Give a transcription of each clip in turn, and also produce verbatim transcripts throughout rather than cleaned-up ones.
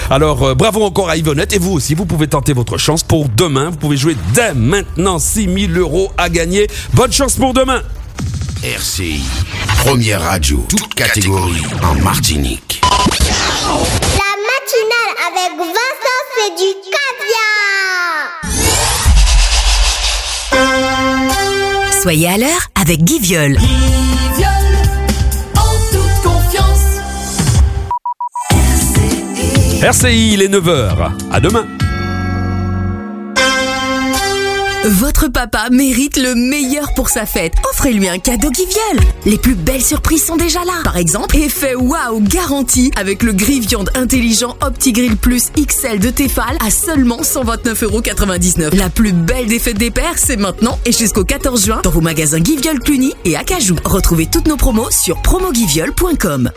Alors euh, bravo encore à Yvonnette, et vous aussi, vous pouvez tenter votre chance pour demain. Vous pouvez jouer dès maintenant, six mille euros à gagner. Bonne chance pour demain. R C I, première radio, toute catégorie en Martinique. La matinale avec Vincent, c'est du caviar. Soyez à l'heure avec Guy Viol. Guy Viol, en toute confiance. R C I, il est neuf heures. À demain. Votre papa mérite le meilleur pour sa fête. Offrez-lui un cadeau Guy Viol. Les plus belles surprises sont déjà là. Par exemple, effet waouh garanti avec le grill-viande intelligent OptiGrill Plus X L de Tefal à seulement cent vingt-neuf euros quatre-vingt-dix-neuf. La plus belle des fêtes des pères, c'est maintenant et jusqu'au quatorze juin dans vos magasins Guy Viol Cluny et Acajou. Retrouvez toutes nos promos sur promo guy viol point com.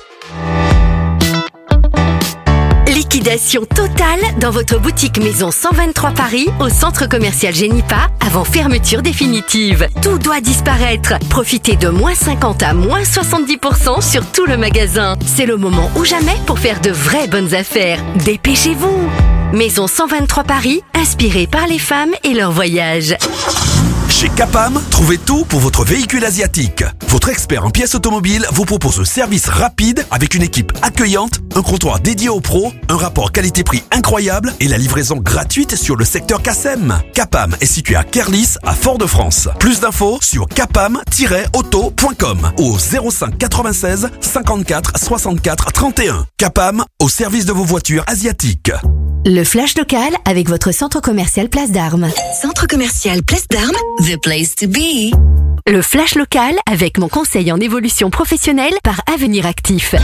Liquidation totale dans votre boutique Maison cent vingt-trois Paris au centre commercial Génipa avant fermeture définitive. Tout doit disparaître. Profitez de moins cinquante à moins soixante-dix pour cent sur tout le magasin. C'est le moment ou jamais pour faire de vraies bonnes affaires. Dépêchez-vous. Maison cent vingt-trois Paris, inspirée par les femmes et leur voyage. Chez Capam, trouvez tout pour votre véhicule asiatique. Votre expert en pièces automobiles vous propose un service rapide avec une équipe accueillante, un comptoir dédié aux pros, un rapport qualité-prix incroyable et la livraison gratuite sur le secteur K S E M. Capam est situé à Kerlis, à Fort-de-France. Plus d'infos sur capam tiret auto point com au zéro cinq quatre-vingt-seize cinquante-quatre soixante-quatre trente et un. Capam, au service de vos voitures asiatiques. Le flash local avec votre centre commercial Place d'Armes. Centre commercial Place d'Armes, the place to be. Le flash local avec mon conseil en évolution professionnelle par Avenir Actif.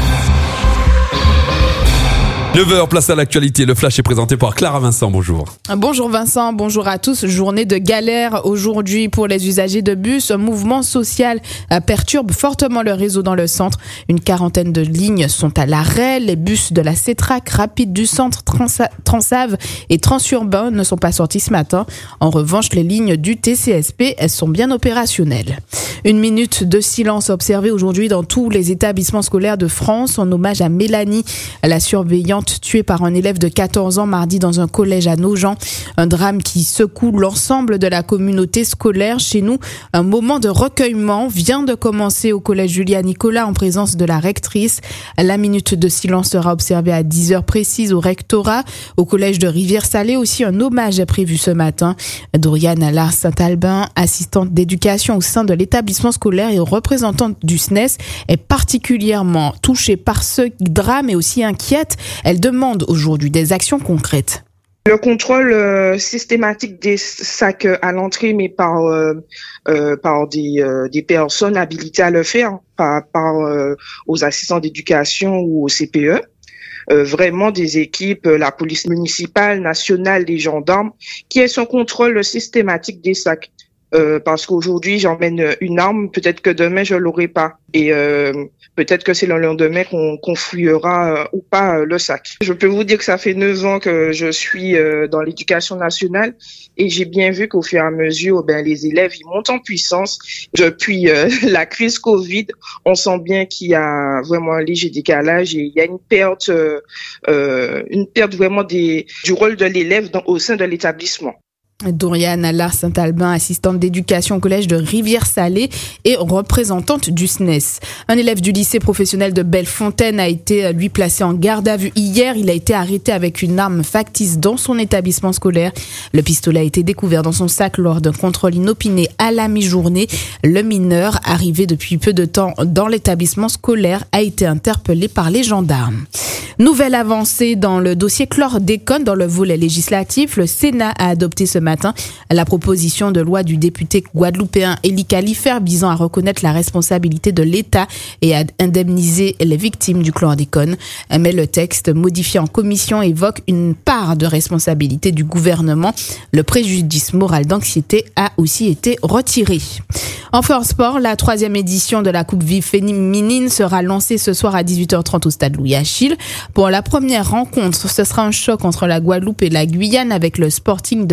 neuf heures, place à l'actualité. Le flash est présenté par Clara Vincent. Bonjour. Bonjour Vincent, bonjour à tous. Journée de galère aujourd'hui pour les usagers de bus. Un mouvement social perturbe fortement le réseau dans le centre. Une quarantaine de lignes sont à l'arrêt. Les bus de la CETRAC, Rapide du Centre, Transa- Transave et Transurbain ne sont pas sortis ce matin. En revanche, les lignes du T C S P, elles sont bien opérationnelles. Une minute de silence observée aujourd'hui dans tous les établissements scolaires de France en hommage à Mélanie, la surveillante tuée par un élève de quatorze ans mardi dans un collège à Nogent. Un drame qui secoue l'ensemble de la communauté scolaire. Chez nous, un moment de recueillement vient de commencer au collège Julia Nicolas en présence de la rectrice. La minute de silence sera observée à dix heures précises au rectorat. Au collège de Rivière-Salée aussi, un hommage est prévu ce matin. Doriane Allard Saint-Albin, assistante d'éducation au sein de l'établissement scolaire et représentante du S N E S, est particulièrement touchée par ce drame et aussi inquiète. Elle demande aujourd'hui des actions concrètes. Le contrôle euh, systématique des sacs à l'entrée, mais par euh, euh, par des euh, des personnes habilitées à le faire, par par euh, aux assistants d'éducation ou au C P E. Euh, vraiment des équipes, euh, la police municipale, nationale, les gendarmes, qui est son contrôle systématique des sacs. Euh, parce qu'aujourd'hui, j'emmène une arme, peut-être que demain, je l'aurai pas. Et euh, peut-être que c'est le lendemain qu'on, qu'on fouillera euh, ou pas euh, le sac. Je peux vous dire que ça fait neuf ans que je suis euh, dans l'éducation nationale et j'ai bien vu qu'au fur et à mesure, ben, les élèves, ils montent en puissance. Depuis euh, la crise Covid, on sent bien qu'il y a vraiment un léger décalage et il y a une perte, euh, euh, une perte vraiment des, du rôle de l'élève dans, au sein de l'établissement. Doriane Allard Saint-Albin, assistante d'éducation au collège de Rivière-Salée et représentante du S N E S. Un élève du lycée professionnel de Bellefontaine a été, lui, placé en garde à vue hier. Il a été arrêté avec une arme factice dans son établissement scolaire. Le pistolet a été découvert dans son sac lors d'un contrôle inopiné à la mi-journée. Le mineur, arrivé depuis peu de temps dans l'établissement scolaire, a été interpellé par les gendarmes. Nouvelle avancée dans le dossier chlordécone dans le volet législatif. Le Sénat a adopté ce matin la proposition de loi du député guadeloupéen Élie Califert visant à reconnaître la responsabilité de l'État et à indemniser les victimes du chlordécone. Mais le texte modifié en commission évoque une part de responsabilité du gouvernement. Le préjudice moral d'anxiété a aussi été retiré. Enfin, en sport, la troisième édition de la Coupe Vive féminine sera lancée ce soir à dix-huit heures trente au stade Louis-Achille. Pour la première rencontre, ce sera un choc entre la Guadeloupe et la Guyane avec le Sporting de Baie-Mahault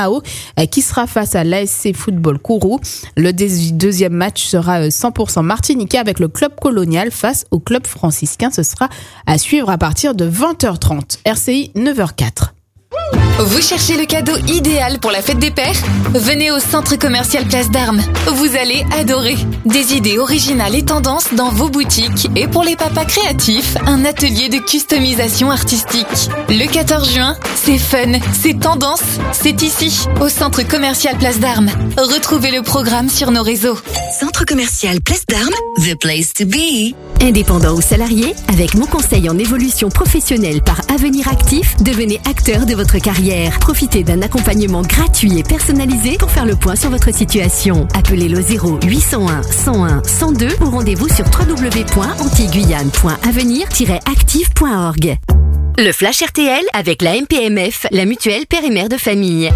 Bilbao qui sera face à l'A S C Football Kourou. Le deuxième match sera cent pour cent martiniquais avec le club colonial face au club franciscain. Ce sera à suivre à partir de vingt heures trente. R C I neuf heures quatre. Vous cherchez le cadeau idéal pour la fête des pères ? Venez au Centre Commercial Place d'Armes. Vous allez adorer. Des idées originales et tendances dans vos boutiques. Et pour les papas créatifs, un atelier de customisation artistique. Le quatorze juin, c'est fun, c'est tendance, c'est ici, au Centre Commercial Place d'Armes. Retrouvez le programme sur nos réseaux. Centre Commercial Place d'Armes, the place to be. Indépendant ou salarié, avec mon conseil en évolution professionnelle par Avenir Actif, devenez acteur de votre carrière. Profitez d'un accompagnement gratuit et personnalisé pour faire le point sur votre situation. Appelez le zéro huit cent un cent un cent deux ou rendez-vous sur w w w point antiguyane point avenir tiret active point org. Le Flash R T L avec la M P M F, la mutuelle père et mère de famille.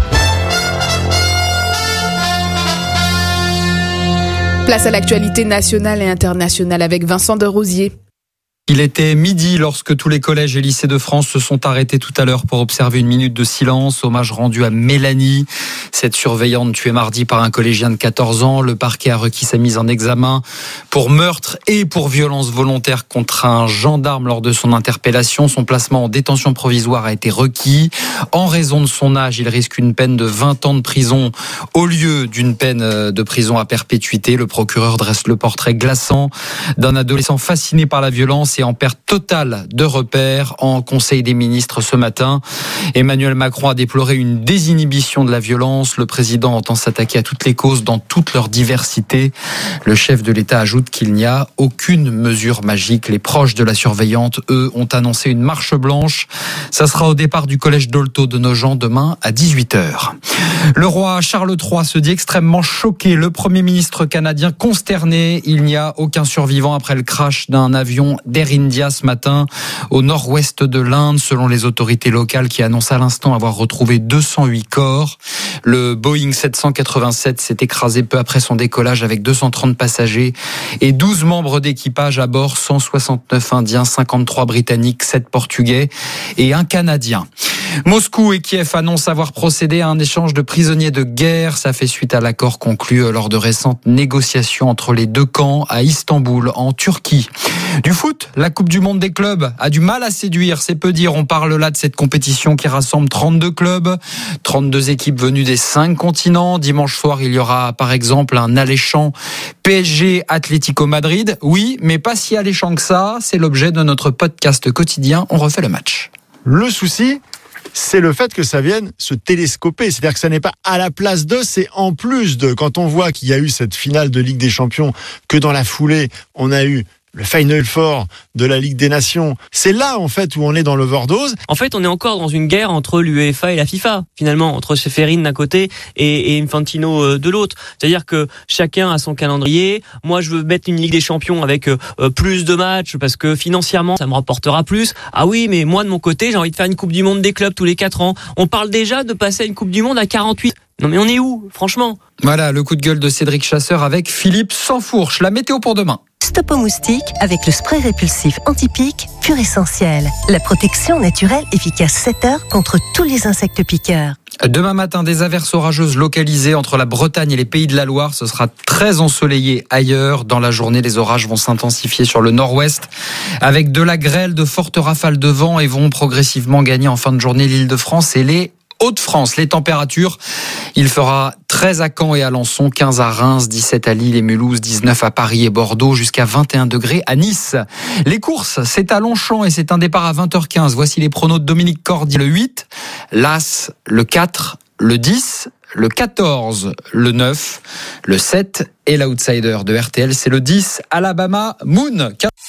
Place à l'actualité nationale et internationale avec Vincent de Rosier. Il était midi lorsque tous les collèges et lycées de France se sont arrêtés tout à l'heure pour observer une minute de silence. Hommage rendu à Mélanie, cette surveillante tuée mardi par un collégien de quatorze ans. Le parquet a requis sa mise en examen pour meurtre et pour violence volontaire contre un gendarme lors de son interpellation. Son placement en détention provisoire a été requis. En raison de son âge, il risque une peine de vingt ans de prison au lieu d'une peine de prison à perpétuité. Le procureur dresse le portrait glaçant d'un adolescent fasciné par la violence et en perte totale de repères. En Conseil des ministres ce matin, Emmanuel Macron a déploré une désinhibition de la violence. Le président entend s'attaquer à toutes les causes dans toute leur diversité. Le chef de l'État ajoute qu'il n'y a aucune mesure magique. Les proches de la surveillante, eux, ont annoncé une marche blanche. Ça sera au départ du collège Dolto de Nogent demain à dix-huit heures. Le roi Charles trois se dit extrêmement choqué. Le Premier ministre canadien consterné. Il n'y a aucun survivant après le crash d'un avion d'Air India ce matin au nord-ouest de l'Inde, selon les autorités locales qui annoncent à l'instant avoir retrouvé deux cent huit corps. Le Boeing sept cent quatre-vingt-sept s'est écrasé peu après son décollage avec deux cent trente passagers et douze membres d'équipage à bord, cent soixante-neuf Indiens, cinquante-trois Britanniques, sept Portugais et un Canadien. Moscou et Kiev annoncent avoir procédé à un échange de prisonniers de guerre. Ça fait suite à l'accord conclu lors de récentes négociations entre les deux camps à Istanbul, en Turquie. Du foot, la Coupe du Monde des clubs a du mal à séduire, c'est peu dire. On parle là de cette compétition qui rassemble trente-deux clubs, trente-deux équipes venues des cinq continents. Dimanche soir, il y aura par exemple un alléchant P S G Atlético Madrid. Oui, mais pas si alléchant que ça. C'est l'objet de notre podcast quotidien. On refait le match. Le souci, c'est le fait que ça vienne se télescoper. C'est-à-dire que ça n'est pas à la place de, c'est en plus de. Quand on voit qu'il y a eu cette finale de Ligue des Champions, que dans la foulée, on a eu le Final Four de la Ligue des Nations, c'est là en fait où on est dans l'overdose. En fait, on est encore dans une guerre entre l'UEFA et la FIFA, finalement, entre Ceferin d'un côté et, et Infantino de l'autre. C'est-à-dire que chacun a son calendrier. Moi, je veux mettre une Ligue des Champions avec euh, plus de matchs parce que financièrement, ça me rapportera plus. Ah oui, mais moi, de mon côté, j'ai envie de faire une Coupe du Monde des clubs tous les quatre ans. On parle déjà de passer à une Coupe du Monde à quarante-huit. Non mais on est où, franchement ? Voilà, le coup de gueule de Cédric Chasseur avec Philippe Sansfourche. La météo pour demain. Stop aux moustiques avec le spray répulsif anti-pique Pure Essentiel. La protection naturelle efficace sept heures contre tous les insectes piqueurs. Demain matin, des averses orageuses localisées entre la Bretagne et les Pays de la Loire. Ce sera très ensoleillé ailleurs. Dans la journée, les orages vont s'intensifier sur le nord-ouest avec de la grêle, de fortes rafales de vent et vont progressivement gagner en fin de journée l'Île-de-France et les Hauts-de-France. Les températures, il fera treize à Caen et Alençon, quinze à Reims, dix-sept à Lille et Mulhouse, dix-neuf à Paris et Bordeaux, jusqu'à vingt et un degrés à Nice. Les courses, c'est à Longchamp et c'est un départ à vingt heures quinze. Voici les pronos de Dominique Cordy. Le huit, l'As, le quatre, le dix, le quatorze, le neuf, le sept et l'outsider de R T L, c'est le dix, Alabama Moon.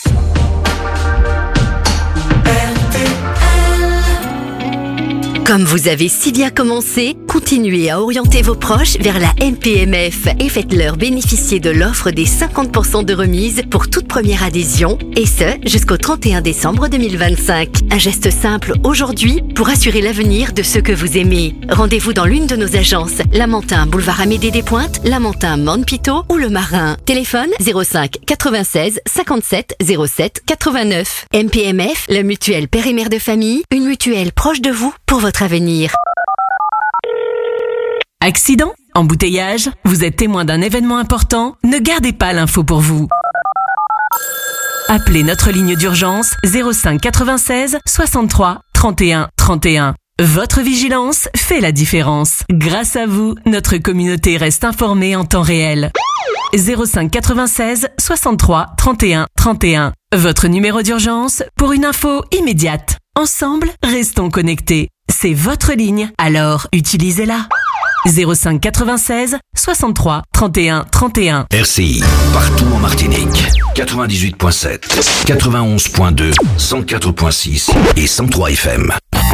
Comme vous avez si bien commencé, continuez à orienter vos proches vers la M P M F et faites-leur bénéficier de l'offre des cinquante pour cent de remise pour toute première adhésion, et ce, jusqu'au trente et un décembre deux mille vingt-cinq. Un geste simple aujourd'hui pour assurer l'avenir de ceux que vous aimez. Rendez-vous dans l'une de nos agences, Lamentin, boulevard Amédée des Pointes, Lamentin, Montpito ou Le Marin. Téléphone zéro cinq quatre-vingt-seize cinquante-sept zéro sept quatre-vingt-neuf. M P M F, la mutuelle père et mère de famille, une mutuelle proche de vous pour votre avenir. Accident? Embouteillage? Vous êtes témoin d'un événement important? Ne gardez pas l'info pour vous. Appelez notre ligne d'urgence zéro cinq quatre-vingt-seize soixante-trois trente et un trente et un. Votre vigilance fait la différence. Grâce à vous, notre communauté reste informée en temps réel. zéro cinq quatre-vingt-seize soixante-trois trente et un trente et un. Votre numéro d'urgence pour une info immédiate. Ensemble, restons connectés. C'est votre ligne, alors utilisez-la. zéro cinq quatre-vingt-seize soixante-trois trente et un trente et un. R C I, partout en Martinique. quatre-vingt-dix-huit virgule sept, quatre-vingt-onze virgule deux, cent quatre virgule six et cent trois F M.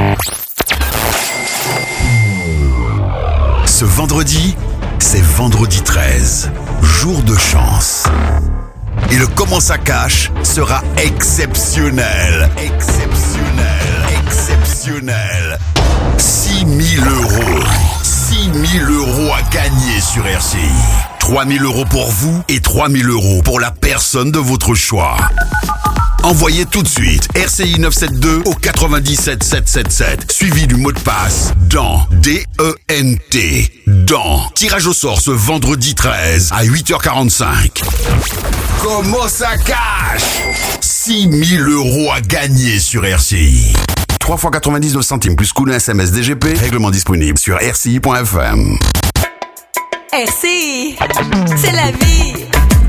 Ce vendredi, c'est vendredi treize, jour de chance. Et le Comment ça cache sera exceptionnel. Exceptionnel. Exceptionnel. six mille euros. six mille euros à gagner sur R C I. trois mille euros pour vous et trois mille euros pour la personne de votre choix. Envoyez tout de suite R C I neuf cent soixante-douze au quatre-vingt-dix-sept sept cent soixante-sept, suivi du mot de passe dans D E N T. Dans. Tirage au sort ce vendredi treize à huit heures quarante-cinq. Comment ça cache? six mille euros à gagner sur R C I. trois fois quatre-vingt-dix-neuf centimes plus coût d'un S M S D G P. Règlement disponible sur r c i point f m. R C I, c'est la vie.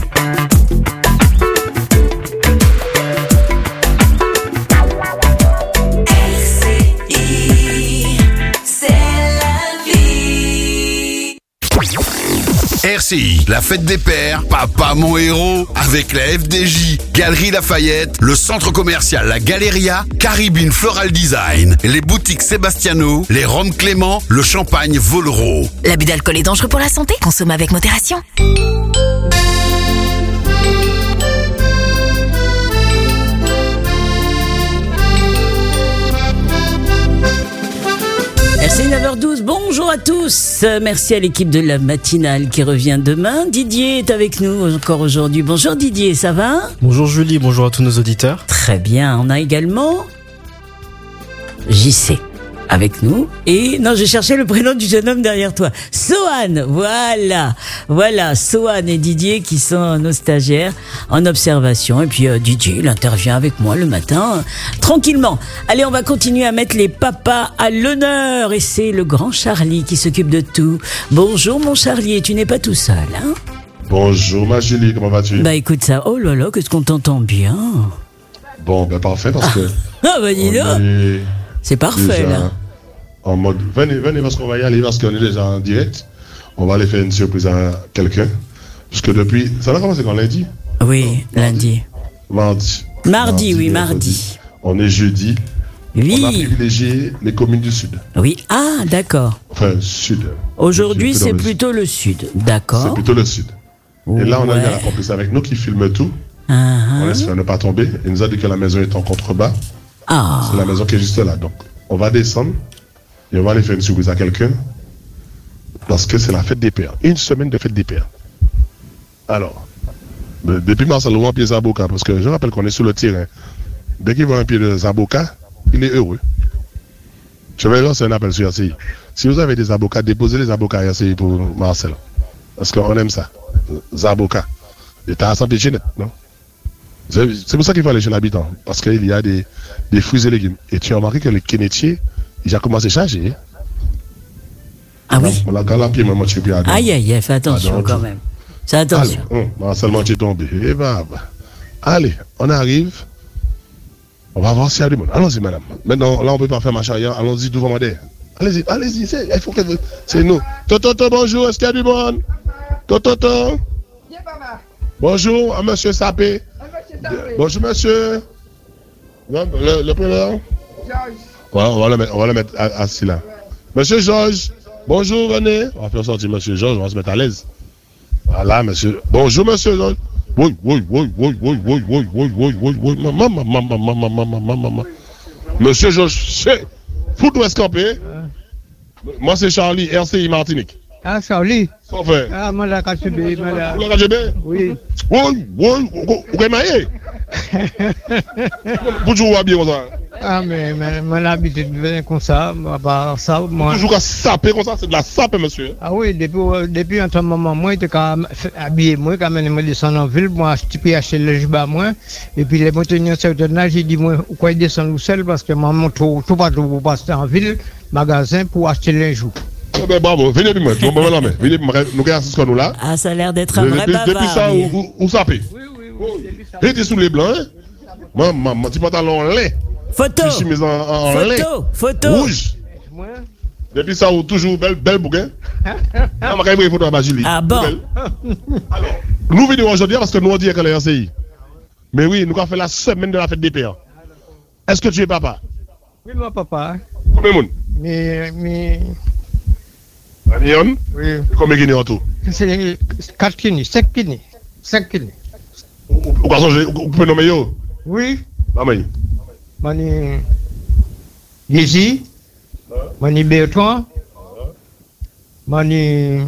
R C I, la fête des pères, papa mon héros, avec la F D J, Galerie Lafayette, le centre commercial La Galeria, Caribbean Floral Design, les boutiques Sébastiano, les Rhums Clément, le champagne Volero. L'abus d'alcool est dangereux pour la santé, consomme avec modération. R C I neuf heures douze, bonjour à tous. Merci à l'équipe de la matinale qui revient demain. Didier est avec nous encore aujourd'hui. Bonjour Didier, ça va? Bonjour Julie, bonjour à tous nos auditeurs. Très bien, on a également J C avec nous. Et non, j'ai cherché le prénom du jeune homme derrière toi. Sohan, voilà. Voilà, Sohan et Didier qui sont nos stagiaires en observation. Et puis euh, Didier, il intervient avec moi le matin, euh, tranquillement. Allez, on va continuer à mettre les papas à l'honneur. Et c'est le grand Charlie qui s'occupe de tout. Bonjour mon Charlie, et tu n'es pas tout seul, hein? Bonjour ma Julie, comment vas-tu? Bah écoute ça, oh là là, qu'est-ce qu'on t'entend bien. Bon, ben parfait parce que... Ah bah dis donc, c'est parfait là. En mode, venez, venez parce qu'on va y aller, parce qu'on est déjà en direct. On va aller faire une surprise à quelqu'un. Parce que depuis, ça va commencer quand lundi? Oui, non, lundi. Mardi. Mardi, mardi oui, mardi. On est jeudi. Oui. On a privilégié les communes du sud. Oui, ah d'accord. Enfin, sud. Aujourd'hui, c'est plutôt le sud, d'accord. C'est plutôt le sud. Et là, on a ouais. la complice avec nous qui filme tout. Uh-huh. On laisse faire ne pas tomber. Il nous a dit que la maison est en contrebas. Ah. C'est la maison qui est juste là. Donc, on va descendre et on va aller faire une surprise à quelqu'un parce que c'est la fête des pères. Une semaine de fête des pères. Alors, depuis Marcel, on voit un pied Zaboka parce que je rappelle qu'on est sur le terrain. Dès qu'il voit un pied de Zaboka, il est heureux. Je vais lancer un appel sur R C I. Si vous avez des avocats, déposez les avocats à R C I pour Marcel. Parce qu'on aime ça. Zaboka. Et t'as la santé Ginette, non? C'est pour ça qu'il faut aller chez l'habitant. Parce qu'il y a des, des fruits et légumes. Et tu as remarqué que le kénétier, il a commencé à changer. Ah oui? On l'a galapé, maman, tu peux aller. Aïe, aïe, aïe, fais attention quand même. Fais attention. Allez, on, seulement tu es tombé. Et bah, bah. Allez, on arrive. On va voir s'il y a du monde. Allons-y, madame. Maintenant, là, on ne peut pas faire marche arrière. Allons-y devant moi derrière. Allez-y, allez-y. Il faut que c'est nous. Tototo, bonjour. Est-ce qu'il y a du monde? Tototo. Bonjour, à monsieur Sapé. Bonjour, monsieur. Le, le prénom? Georges. Ouais, on va le mettre, on va le mettre assis là. Monsieur Georges. Bonjour, venez. On va faire sortir monsieur Georges, on va se mettre à l'aise. Voilà, monsieur. Bonjour, monsieur Georges. Oui, oui, oui, oui, oui, oui, oui, oui, oui, oui, oui, maman, maman, maman, maman, maman, maman. Monsieur Georges, c'est Foot Ouest Campé. Moi, c'est Charlie, R C I Martinique. Ah, Charlie. Son frère. Ah, moi, la K G B. La K G B? Oui. Oui, oui, vous avez maillé? Vous toujours habillé comme ça? Ah, mais, mais mon habitude vient comme ça, bah, ça, moi. Toujours à saper comme ça, c'est de la sape, monsieur. Ah oui, depuis, depuis un certain moment, moi, j'étais habillé, moi, quand même, je descends en ville, moi, je peux acheter le jubas, moi, et puis les montagnes, un certain âge, j'ai dit, moi, pourquoi ils descendent seul, parce que moi, je tout, tout partout pour passer en ville, magasin, pour acheter les joues. Eh ben, bravo, venez puis moi, tu m'en la main, venez puis moi, nous regardons nous là. Ah, ça a l'air d'être un vrai depuis, bavard. Depuis ça, lui. où, où sapez? Oui, oui, oui. Il était sous les blancs, hein? Moi, mon petit pantalon lait. Photo. Je suis mis en, en photo. lait. Photo. Rouge. Depuis ça, où toujours belle, belle bouquin. Ah, ma caméra photo à ma Julie. Ah bon? Alors, nous venons aujourd'hui parce que nous on dit qu'elle est en C I. Mais oui, nous avons fait la semaine de la fête des pères. Est-ce que tu es papa? Oui, moi, papa. Combien de monde? Mais, mais. Anion? Oui. Combien de guinées en tout? C'est quatre guinées, cinq guinées. cinq guinées. Vous pouvez nommer yo? Oui. Maman. Mani Gizi, Mani Bertrand, Mani.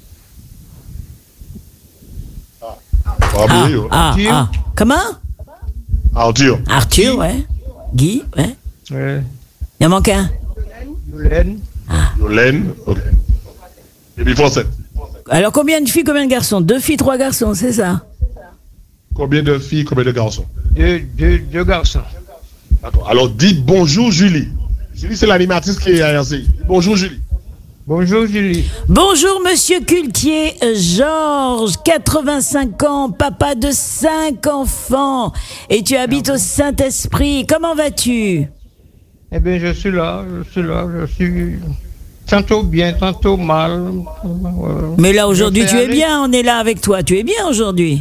Ah, ah, ah. Comment? Arthur. Arthur, ouais. Guy, ouais. Ouais. Il en manque un. Yolène. Ah. Yolène, ok. Et puis Fossette. Alors combien de filles, combien de garçons? Deux filles, trois garçons, c'est ça? Combien de filles, combien de garçons? Deux, deux, deux garçons. D'accord. Alors dites bonjour Julie. Julie, c'est l'animatrice qui est à R C I. Bonjour Julie. Bonjour Julie. Bonjour Monsieur Cultier, Georges, quatre-vingt-cinq ans, papa de cinq enfants, et tu habites au Saint-Esprit. Comment vas-tu? Eh bien, je suis là, je suis là, je suis tantôt bien, tantôt mal. Mais là aujourd'hui tu es bien, on est là avec toi, tu es bien aujourd'hui.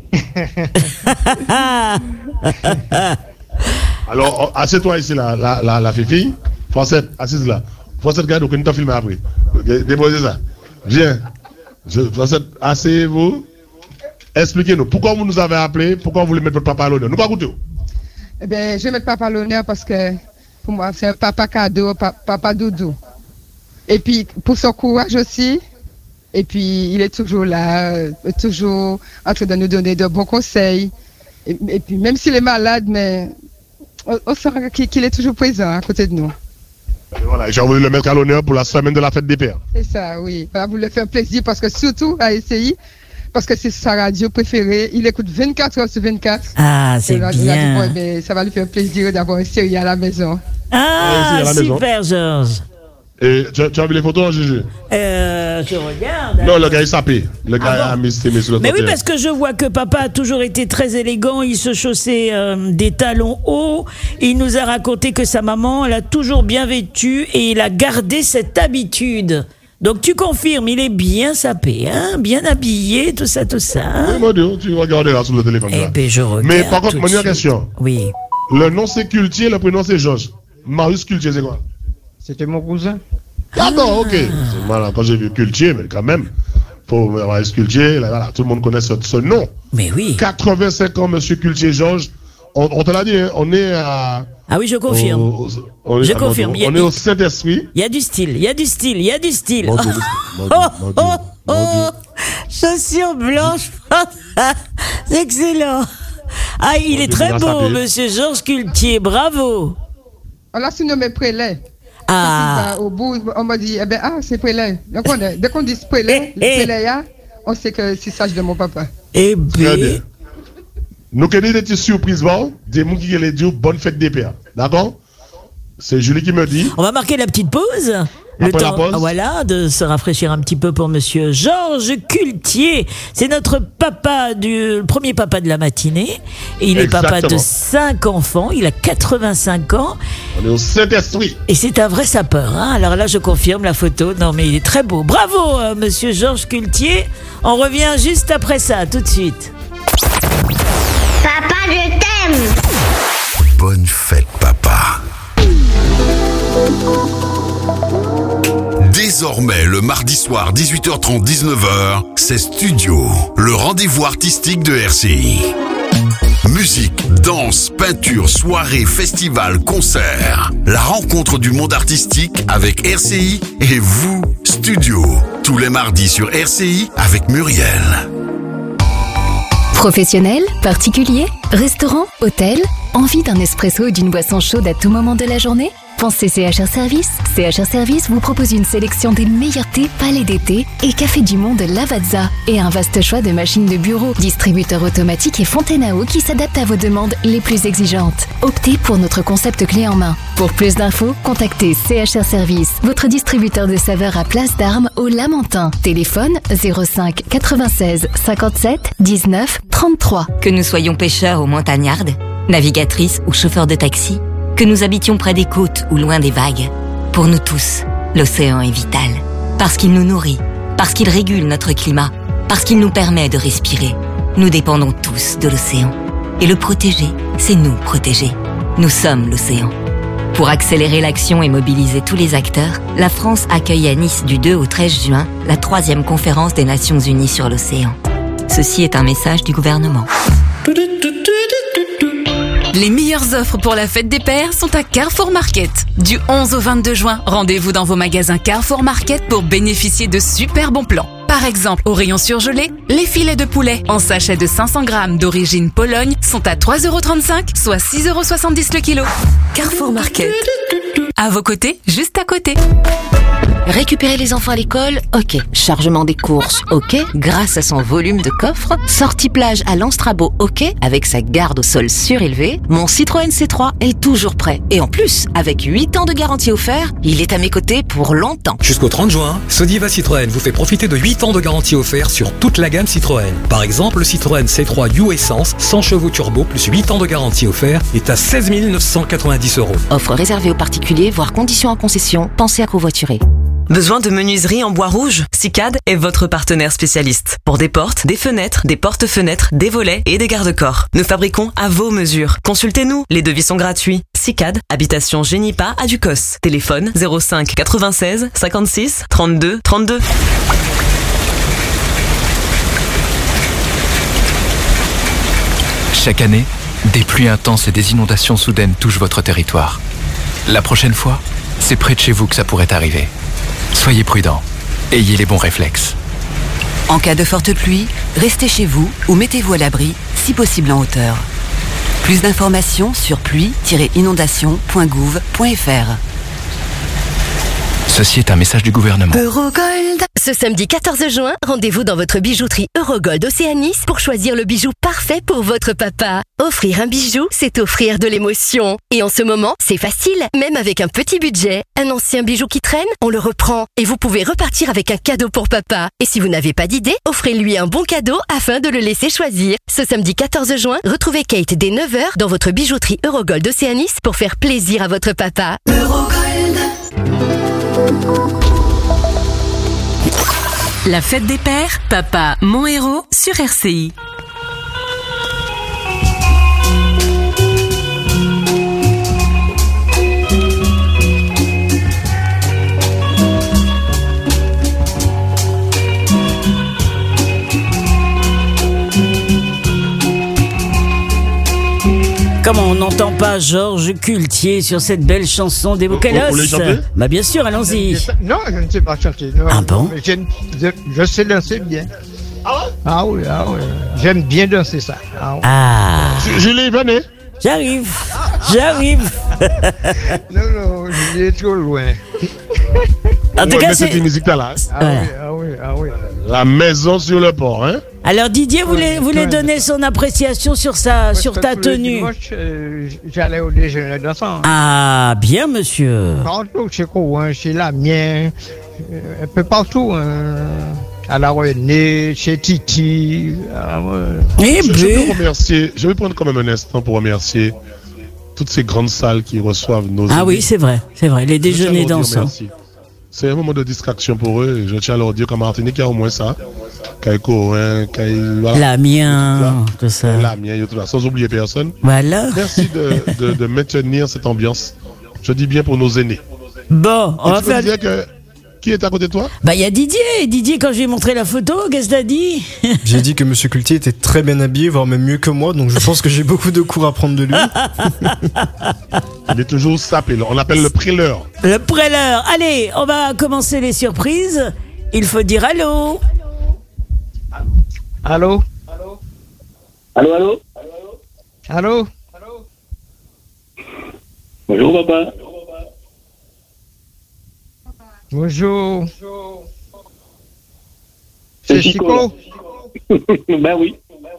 Alors, assieds-toi ici, la, la, la, la fille. Français, assise là. Français, regarde, donc, on t'a filmé après. Déposez ça. Viens. Je, Français, asseyez-vous. Expliquez-nous. Pourquoi vous nous avez appelé? Pourquoi vous voulez mettre votre papa à l'honneur? Nous pas goûter. Eh bien, je vais mettre papa à l'honneur parce que, pour moi, c'est un papa cadeau, papa, papa doudou. Et puis, pour son courage aussi. Et puis, il est toujours là, euh, toujours en train de nous donner de bons conseils. Et, et puis, même s'il est malade, mais on, on saura qu'il est toujours présent à côté de nous. Et voilà, j'ai voulu le mettre à l'honneur pour la semaine de la fête des pères. C'est ça, oui. Ça vous le fait un plaisir parce que surtout à S C I, parce que c'est sa radio préférée. Il écoute vingt-quatre heures sur vingt-quatre. Ah, c'est là, bien. Là, ben, ça va lui faire plaisir d'avoir un série à la maison. Ah, la super, maison. Georges. Et tu, tu as vu les photos, Gigi? Euh, je regarde. Non, le gars, il sapé. Le gars Ah bon? a mis ses mains sur le Mais oui, trottoir. parce que je vois que papa a toujours été très élégant. Il se chaussait euh, des talons hauts. Il nous a raconté que sa maman, elle a toujours bien vêtu et il a gardé cette habitude. Donc tu confirmes, il est bien sapé, hein, bien habillé, tout ça, tout ça. Hein? Oui, mon Dieu, tu regardes là sur le téléphone. Eh ben, je regarde. Mais par contre, tout mon de suite. question. Oui. Le nom c'est Cultier, le prénom c'est Georges. Marius Cultier, c'est quoi? C'était mon cousin. D'accord, ok. C'est malin, quand j'ai vu Cultier, mais quand même, pour Marius Cultier, là, voilà, tout le monde connaît ce, ce nom. Mais oui. quatre-vingt-cinq ans, monsieur Cultier Georges. On, on te l'a dit, hein, on est à. Ah oui, je confirme. au- on est- Je ah, confirme. On, Il y a- on est au Saint-Esprit. Il y a du style, il y a du style, il y a du style. Mon Dieu, mon Dieu, Oh, mon Dieu, oh, mon Dieu. oh, chaussures blanches. C'est excellent. Ah, il Mon est Dieu, très il a beau, sapé. monsieur Georges Cultier. Bravo. On l'a surnommé Prélais. Ah. Au bout, on m'a dit, eh ben, ah, c'est Prélais. Donc, on est- dès qu'on dit Prélais, Eh, eh. Prélais, là, on sait que c'est sage de mon papa. Eh Très bien. bien. Nous connaissons des petites surprises, bon, des gens qui les disent bonne fête des pères. D'accord? C'est Julie qui me dit. On va marquer la petite pause. Le Après la temps, pause. voilà, de se rafraîchir un petit peu pour monsieur Georges Cultier. C'est notre papa du, le premier papa de la matinée. Et il est papa de Exactement. cinq enfants. Il a quatre-vingt-cinq ans. On est au Saint-Esprit. Et c'est un vrai sapeur, hein. Alors là, je confirme la photo. Non, mais il est très beau. Bravo, euh, monsieur Georges Cultier. On revient juste après ça, tout de suite. Papa, je t'aime. Bonne fête, papa. Désormais, le mardi soir, dix-huit heures trente, dix-neuf heures, c'est Studio, le rendez-vous artistique de R C I. Musique, danse, peinture, soirée, festival, concert. La rencontre du monde artistique avec R C I et vous, Studio. Tous les mardis sur R C I avec Muriel. Professionnel, particulier, restaurant, hôtel, envie d'un espresso ou d'une boisson chaude à tout moment de la journée? Pensez C H R Service. C H R Service vous propose une sélection des meilleurs thés, palais d'été et café du monde Lavazza et un vaste choix de machines de bureau, distributeurs automatiques et fontaines à eau qui s'adaptent à vos demandes les plus exigeantes. Optez pour notre concept clé en main. Pour plus d'infos, contactez C H R Service, votre distributeur de saveurs à Place d'Armes au Lamentin. Téléphone zéro cinq quatre-vingt-seize cinquante-sept dix-neuf trente-trois. Que nous soyons pêcheurs ou montagnardes, navigatrices ou chauffeurs de taxi, que nous habitions près des côtes ou loin des vagues, pour nous tous, l'océan est vital. Parce qu'il nous nourrit, parce qu'il régule notre climat, parce qu'il nous permet de respirer. Nous dépendons tous de l'océan. Et le protéger, c'est nous protéger. Nous sommes l'océan. Pour accélérer l'action et mobiliser tous les acteurs, la France accueille à Nice du deux au treize juin la troisième conférence des Nations Unies sur l'océan. Ceci est un message du gouvernement. Les meilleures offres pour la fête des pères sont à Carrefour Market. Du onze au vingt-deux juin, rendez-vous dans vos magasins Carrefour Market pour bénéficier de super bons plans. Par exemple, au rayon surgelé, les filets de poulet en sachet de cinq cents grammes d'origine Pologne sont à trois euros trente-cinq, soit six euros soixante-dix le kilo. Carrefour Market. À vos côtés, juste à côté. Récupérer les enfants à l'école, ok. Chargement des courses, ok. Grâce à son volume de coffre. Sortie plage à Lanstrabo, ok. Avec sa garde au sol surélevé. Mon Citroën C trois est toujours prêt. Et en plus, avec huit ans de garantie offert, il est à mes côtés pour longtemps. Jusqu'au trente juin, Sodiva Citroën vous fait profiter de huit ans de garantie offert sur toute la gamme Citroën. Par exemple, le Citroën C trois U Essence, cent chevaux turbo plus huit ans de garantie offert est à seize mille neuf cent quatre-vingt-dix euros. Offre réservée aux particuliers, voire conditions en concession. Pensez à covoiturer. Besoin de menuiserie en bois rouge? SICAD est votre partenaire spécialiste. Pour des portes, des fenêtres, des porte-fenêtres, des volets et des garde-corps. Nous fabriquons à vos mesures. Consultez-nous, les devis sont gratuits. SICAD, habitation Génipa à Ducos. Téléphone zéro cinq quatre-vingt-seize cinquante-six trente-deux trente-deux. Chaque année, des pluies intenses et des inondations soudaines touchent votre territoire. La prochaine fois, c'est près de chez vous que ça pourrait arriver. Soyez prudents. Ayez les bons réflexes. En cas de forte pluie, restez chez vous ou mettez-vous à l'abri, si possible en hauteur. Plus d'informations sur pluie tiret inondation point gouv point f r. Ceci est un message du gouvernement. Eurogold. Ce samedi quatorze juin, rendez-vous dans votre bijouterie Eurogold Océanis pour choisir le bijou parfait pour votre papa. Offrir un bijou, c'est offrir de l'émotion. Et en ce moment, c'est facile, même avec un petit budget. Un ancien bijou qui traîne, on le reprend. Et vous pouvez repartir avec un cadeau pour papa. Et si vous n'avez pas d'idée, offrez-lui un bon cadeau afin de le laisser choisir. Ce samedi quatorze juin, retrouvez Kate dès neuf heures dans votre bijouterie Eurogold Océanis pour faire plaisir à votre papa. Eurogold. La fête des pères, Papa, mon héros, sur R C I. Comment on n'entend pas Georges Cultier sur cette belle chanson des Boucalos? Vous voulez chanter? Bah bien sûr, allons-y. Non, je ne sais pas chanter. Non. Ah bon? je, je, je sais danser bien. Ah oui, ah oui. J'aime bien danser ça. Ah, oui. Ah. Julie, venez. J'arrive. J'arrive. Non, non, je est trop loin. En tout cas, c'est cette musique-là. Là. Ah, voilà. oui, ah oui, ah oui. La maison sur le port, hein? Alors Didier voulait, voulait donner son appréciation sur sa, sur ta tenue. Dimanche, euh, j'allais au déjeuner dansant. Ah, bien monsieur. Partout, chez Coin, chez la mienne, un peu partout. Hein. À la Renée, chez Titi. Ah, ouais. je, je, veux remercier, je vais prendre quand même un instant pour remercier toutes ces grandes salles qui reçoivent nos Ah amis. oui, c'est vrai, c'est vrai, les déjeuners dansants. C'est un moment de distraction pour eux. Je tiens à leur dire qu'en Martinique, il y a au moins ça. Caïco, hein, Caï, voilà. La mienne, tout ça. La mienne, tout ça, sans oublier personne. Voilà. Merci de, de, de maintenir cette ambiance. Je dis bien pour nos aînés. Bon, on Et va tu peux faire. dire que qui est à côté de toi? Bah, il y a Didier. Didier, quand je lui ai montré la photo, qu'est-ce que t'as dit? J'ai dit que Monsieur Cultier était très bien habillé, voire même mieux que moi, donc je pense que j'ai beaucoup de cours à prendre de lui. Il est toujours sapé. On l'appelle le préleur. Le préleur. Allez, on va commencer les surprises. Il faut dire allô. Allô? Allô, allô? Allô? Bonjour, papa. Bonjour. C'est C'est Chico. Chico? Ben oui.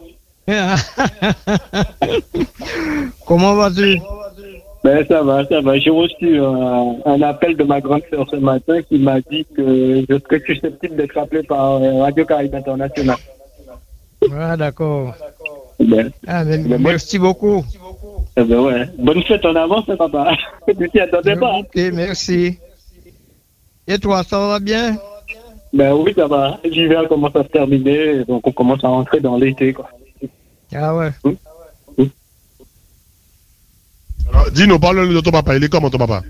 Comment vas-tu? Ben ça va, ça va. J'ai reçu un, un appel de ma grande sœur ce matin qui m'a dit que je serais susceptible d'être appelé par euh, Radio Caraïbes International. Ah, d'accord. Ben, Ah, mais ben, merci beaucoup. Eh ben ouais. Bonne fête en avance, hein, papa. Tu t'y attendais pas. Ok, merci. Et toi, ça va bien? Ben oui, ça va. L'hiver commence à se terminer, donc on commence à rentrer dans l'été, quoi. Ah ouais. Hum? Alors, dis-nous, parle-nous de ton papa. Il est comment ton papa?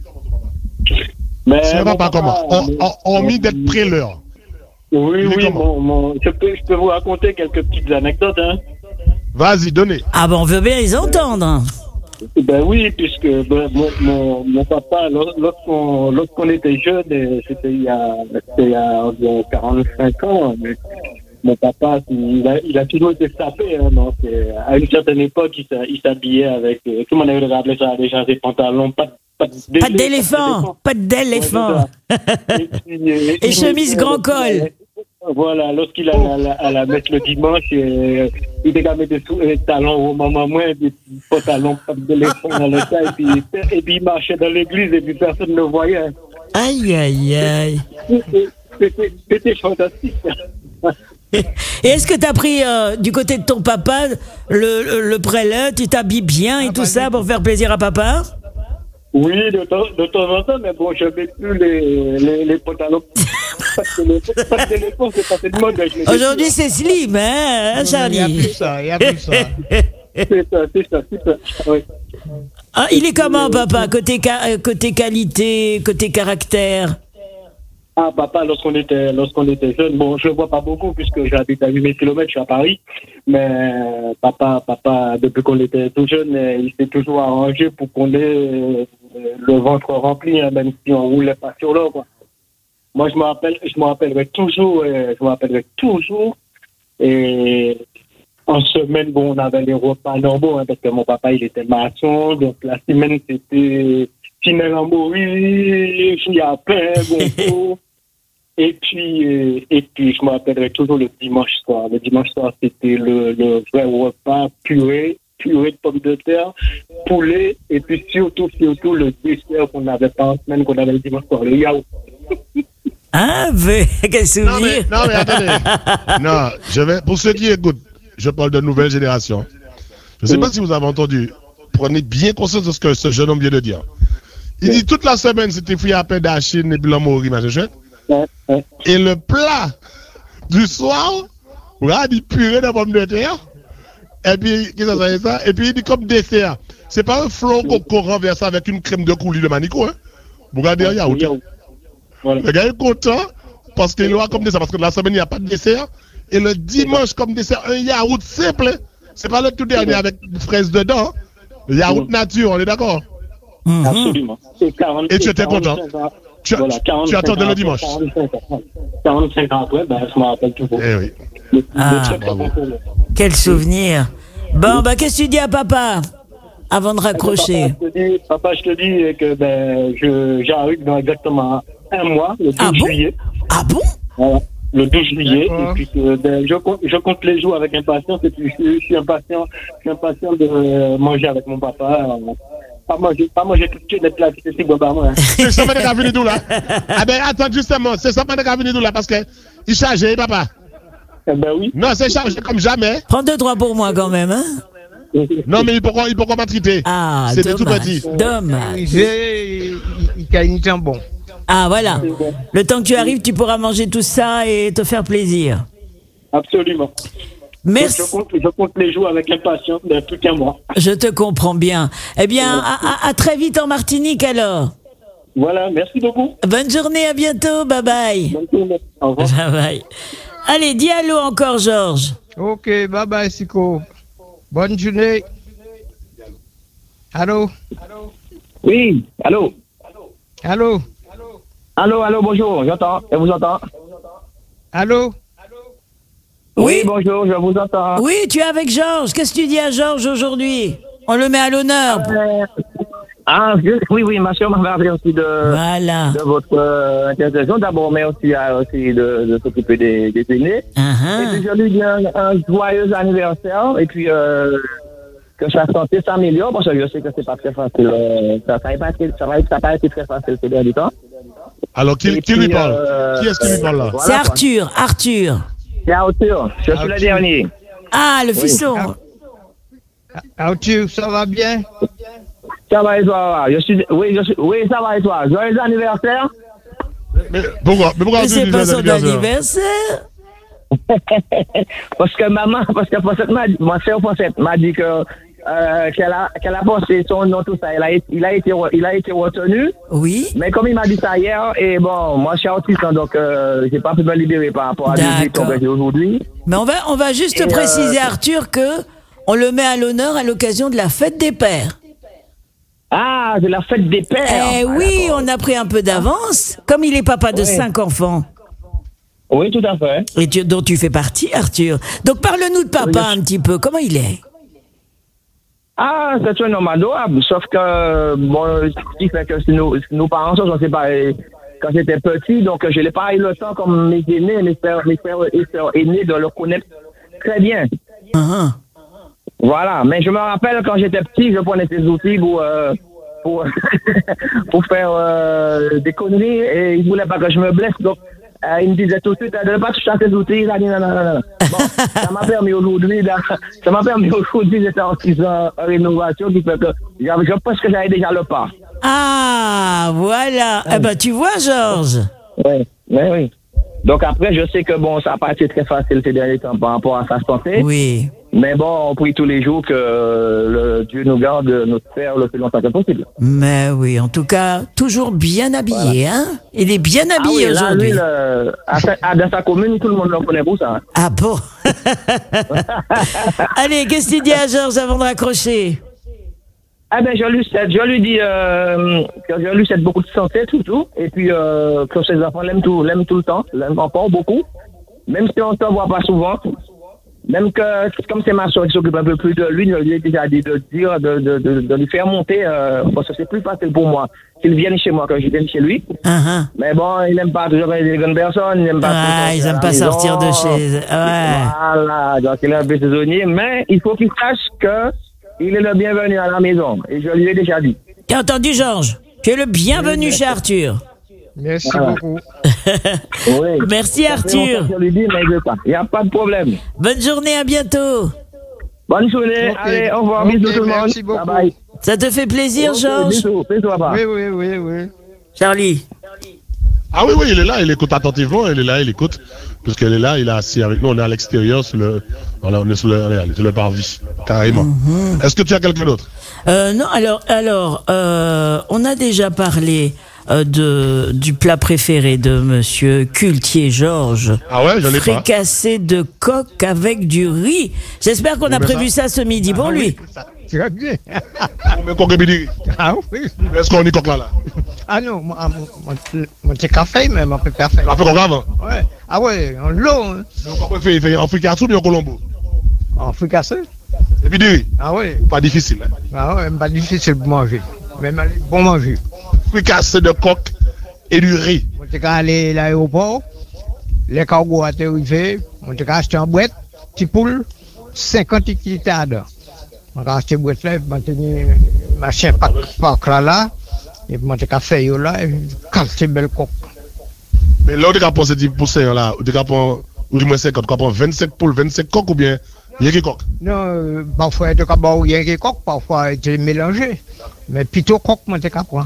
Mais C'est un mon papa comment? papa, On, on, on mis d'être préleur. Oui, Il est oui, comment? mon, mon, je, peux, je peux vous raconter quelques petites anecdotes, hein. Vas-y, donnez. Ah bon, on veut bien les entendre. Ben oui, puisque ben, mon, mon, mon papa, lors- lorsqu'on lorsqu'on était jeune, et c'était il y a, c'était il y a environ quarante-cinq ans, mais mon papa, il a, il a toujours été sapé. Hein, donc, euh, à une certaine époque, il s'a- il s'habillait avec, euh, comment on avait rappelé ça déjà, des pantalons, pas, de- pas, de- Pas d'éléphant, pas d'éléphant. Et, puis, euh, Et il- chemise grand col. Voilà, lorsqu'il allait à la, à la messe le dimanche, euh, il était mettre des sous- des talons au moment moins, des pantalons pas d'éléphant dans le tas, et puis, et puis il marchait dans l'église et puis personne ne le voyait. Aïe, aïe, aïe. C'était c'était fantastique. Et est-ce que tu as pris euh, du côté de ton papa le, le, le prélat, tu t'habilles bien et tout ça pour faire plaisir à papa? Oui, de temps, de temps en temps, mais bon, je mets plus les, les, les pantalons. Pas de téléphone, pas de téléphone, c'est pas de mode. je les Aujourd'hui c'est slim, hein, hein, Charlie? Il y a plus ça, il y a plus ça. C'est ça, c'est ça, c'est ça. Oui. Ah, il est comment papa, côté, ca- euh, côté qualité, côté caractère? Ah, papa, lorsqu'on était, lorsqu'on était jeune, bon, je le vois pas beaucoup puisque j'habite à huit mille kilomètres, je suis à Paris. Mais euh, papa, papa, depuis qu'on était tout jeune, euh, il s'est toujours arrangé pour qu'on ait euh, le ventre rempli, hein, même si on roulait pas sur l'eau, quoi. Moi, je me rappelle, je me rappellerai toujours, euh, je me rappellerai toujours. Et en semaine, bon, on avait les repas normaux, hein, parce que mon papa, il était maçon, donc la semaine, c'était Finel en Maurice, il y a pain, bon. Et puis, euh, et puis, je me rappellerai toujours le dimanche soir. Le dimanche soir, c'était le, le vrai repas purée, purée de pommes de terre, poulet, et puis surtout, surtout, le dessert qu'on n'avait pas en semaine, qu'on avait le dimanche soir, le yaourt. Ah, mais quel souvenir! Non, mais, non, mais attendez. Non, je vais, pour ceux qui écoutent, je parle de nouvelle génération. Je ne sais pas si vous avez entendu. Prenez bien conscience de ce que ce jeune homme vient de dire. Il dit toute la semaine, c'était fouillé à peine d'Achine et puis l'amourie, machin chouette. Et le plat du soir, voilà, il purée de pommes de terre. Et puis, qu'est-ce que ça fait ça? Et puis, il dit comme dessert. C'est pas un flot qu'on renverse avec une crème de coulis de manico, hein. Vous regardez, il y a autre. Le gars est content parce qu'il aura comme dessert. Parce que la semaine, il n'y a pas de dessert. Et le dimanche, comme dessert, un yaourt simple. C'est pas le tout dernier avec fraises dedans. Hein. Le yaourt nature, on est d'accord? Mm-hmm. Absolument. Et tu étais content? Tu, voilà, tu attendais le dimanche? quarante-cinq ans après, ben, je me rappelle toujours. Eh oui. Le, Ah, le très, très bon. Quel souvenir! Bon, bah, qu'est-ce que tu dis à papa avant de raccrocher? Papa, je te dis, papa, je te dis que ben, je, j'arrive dans exactement un mois, le douze Ah bon? juillet. Ah bon? Voilà, le douze juillet. Et puis que, ben, je, compte, je compte les jours avec impatience. Et puis je, je suis impatient, je suis impatient de manger avec mon papa. Euh, Pas manger, pas manger tout de suite, d'être là, c'est si boba, moi. C'est ça, maintenant, venir d'où là? Ah ben, attends, justement, c'est ça, maintenant, venir d'où là? Parce que, il chargé, papa. Eh ben oui. Non, c'est chargé comme jamais. Prends deux, trois pour moi quand même, hein? Non, mais il peut, il peut pas m'attriter. Ah, c'était tout dommage, petit. dommage. Il il a une temps bon. Ah, voilà. Le temps que tu arrives, tu pourras manger tout ça et te faire plaisir. Absolument. Merci. Je compte, je compte les jours avec impatience, de plus qu'un mois. Je te comprends bien. Eh bien, à, à, à très vite en Martinique alors. Voilà, merci beaucoup. Bonne journée, à bientôt, bye bye. Bonne journée, au revoir. Bye bye. Allez, dis allô encore, Georges. Ok, bye bye, Siko. Bonne journée. Allô? Oui, allô? Allô? Allô, allô, bonjour, j'entends, je vous entends. Allô? Oui. bonjour, je vous entends. Oui, tu es avec Georges. Qu'est-ce que tu dis à Georges aujourd'hui? On le met à l'honneur. Euh, ah, je- oui, oui, ma soeur m'a parlé aussi de, voilà. de votre euh, intervention. D'abord, mais aussi, à, aussi de, de s'occuper des, des aînés. Uh-huh. Et puis, je lui dis un, un joyeux anniversaire. Et puis, euh, que sa santé s'améliore, parce que je sais que c'est pas très facile. Euh, ça n'a pas, été- ça va- ça a pas été très facile ces derniers temps. Alors, qui, Et qui puis, lui parle euh, Qui est-ce qui lui parle là voilà, C'est quoi. Arthur, Arthur. C'est Arthur, je suis le dernier. Ah, le Oui. fiston. Arthur, ça va bien? Ça va et toi? Je suis, oui, je suis, oui, ça va et toi? Joyeux anniversaire? Mais pourquoi, mais pourquoi Mais tu c'est dis pas joyeux son anniversaire anniversaire. Parce que maman, parce que Fossette m'a dit, ma soeur Fossette m'a dit que, euh, qu'elle a, qu'elle a pensé son nom, tout ça. Elle a, été- il a été, re- il a été retenu. Oui. Mais comme il m'a dit ça hier, et bon, moi je suis autiste, hein, donc, euh, j'ai pas pu me libérer par rapport à l'émission que j'ai aujourd'hui. Mais on va, on va juste Et, préciser, euh, Arthur, que on le met à l'honneur à l'occasion de la fête des pères. Ah, de la fête des pères. Eh Ah, oui, d'accord. on a pris un peu d'avance. Comme il est papa de Ouais. cinq enfants. Oui, tout à fait. Et tu- dont tu fais partie, Arthur. Donc parle-nous de papa un petit peu. Comment il est? Ah, c'est un homme adorable, sauf que, bon, ce qui fait que si nos, nos parents sont séparés quand j'étais petit, donc je n'ai pas eu le temps comme mes aînés, mes frères, mes frères et sœurs aînés de le connaître très bien. Uh-huh. Voilà, mais je me rappelle quand j'étais petit, je prenais ces outils pour, euh, pour, pour faire euh, des conneries et il ne voulait pas que je me blesse, donc euh, il me disait tout de suite, de ne pas toucher à ces outils, il a dit non, non, non, non. Bon, ça m'a permis aujourd'hui, d'a- ça m'a permis aujourd'hui d'être en en rénovation qui fait que j'avais- je pense que j'avais déjà le pas. Ah, voilà. Eh ben, tu vois, Georges. Oui, oui, oui. Donc après, je sais que bon, ça n'a pas été très facile ces derniers temps par rapport à sa santé. Oui. Mais bon, on prie tous les jours que le Dieu nous garde notre père le plus longtemps que possible. Mais oui, en tout cas, toujours bien habillé, hein? Il est bien Ah habillé oui, là, aujourd'hui. lui, le- à sa- à- dans sa commune, tout le monde le connaît pour ça. hein. Ah bon? Allez, qu'est-ce que tu dis à Georges avant de raccrocher? Ah ben, je lui souhaite, je lui dis euh, que je lui souhaite beaucoup de santé, tout, tout. Et puis, euh, que ses enfants l'aiment tout, l'aiment tout le temps, l'aiment encore beaucoup. Même si on ne se voit pas souvent. Même que, comme c'est ma soeur qui s'occupe un peu plus de lui, je lui ai déjà dit de dire, de, de, de, de lui faire monter, euh, parce que c'est plus facile pour moi qu'il vienne chez moi que je vienne chez lui. Uh-huh. Mais bon, il n'aime pas toujours les grandes personnes, il n'aime pas Ah, ils à n'aiment la pas maison. sortir de chez eux. Ouais. Voilà, donc il est un peu saisonnier, mais il faut qu'il sache que il est le bienvenu à la maison. Et je lui ai déjà dit. Tu as entendu, Georges? Tu es le bienvenu chez Arthur. Merci Voilà. beaucoup. Oui. Merci, Ça fait Arthur. longtemps que Je lui dis, mais je sais pas. Il n'y a pas de problème. Bonne journée, à bientôt. Bonne journée. Ok. Allez, au revoir. Ok, Bisous tout le monde. merci beaucoup. Bye bye. Ça te fait plaisir, Ok, Georges? Bisous. Bisous, papa. Oui, oui, oui, oui. Charlie? Ah oui, oui, il est là, il écoute attentivement, il est là, il écoute. Parce qu'il est là, il est assis avec nous, on est à l'extérieur, sur le, on est on est sur le, on est sur le parvis, carrément. Est-ce que tu as quelqu'un d'autre? Euh, non, alors, alors euh, on a déjà parlé euh, de, du plat préféré de Monsieur Cultier Georges. Ah ouais, j'en ai pas. Fricassé de coq avec du riz. J'espère qu'on a mais prévu ça, ce midi pour lui. Très bien. Mais quoi que midi? Ah oui. Est-ce qu'on est coq là, là? Ah non, moi, moi, moi, moi, c'est café, mais moi, c'est café. Café coq avant? Ouais. Ah ouais, en l'eau, hein. Donc on fait, il fait en fricassé ou bien en colombo? En fricassé. Et puis du riz? Ah ouais. Pas difficile, hein? Ah ouais, pas difficile pour manger. Mais mal- bon manger. Fricassé de coq et du riz. Moi, j'ai aller à l'aéroport, les cargos atterrissés, moi, j'ai acheté en boîte, petit poule, cinquante litres. Moi, j'ai acheté une boîte là, moi, j'ai mis machin pack pack là, là, et moi, j'ai fait là, et j'ai belle coque. Mais là, on est capable de dire pour ça, là, on est capable, ou du moins cinquante, on est capable vingt-cinq poules, vingt-cinq coques ou bien, il y a qui coq? Non, euh, parfois, j'ai capable de rien qui coque, parfois, j'ai mélangé. Mais plutôt coque, moi, j'ai capable.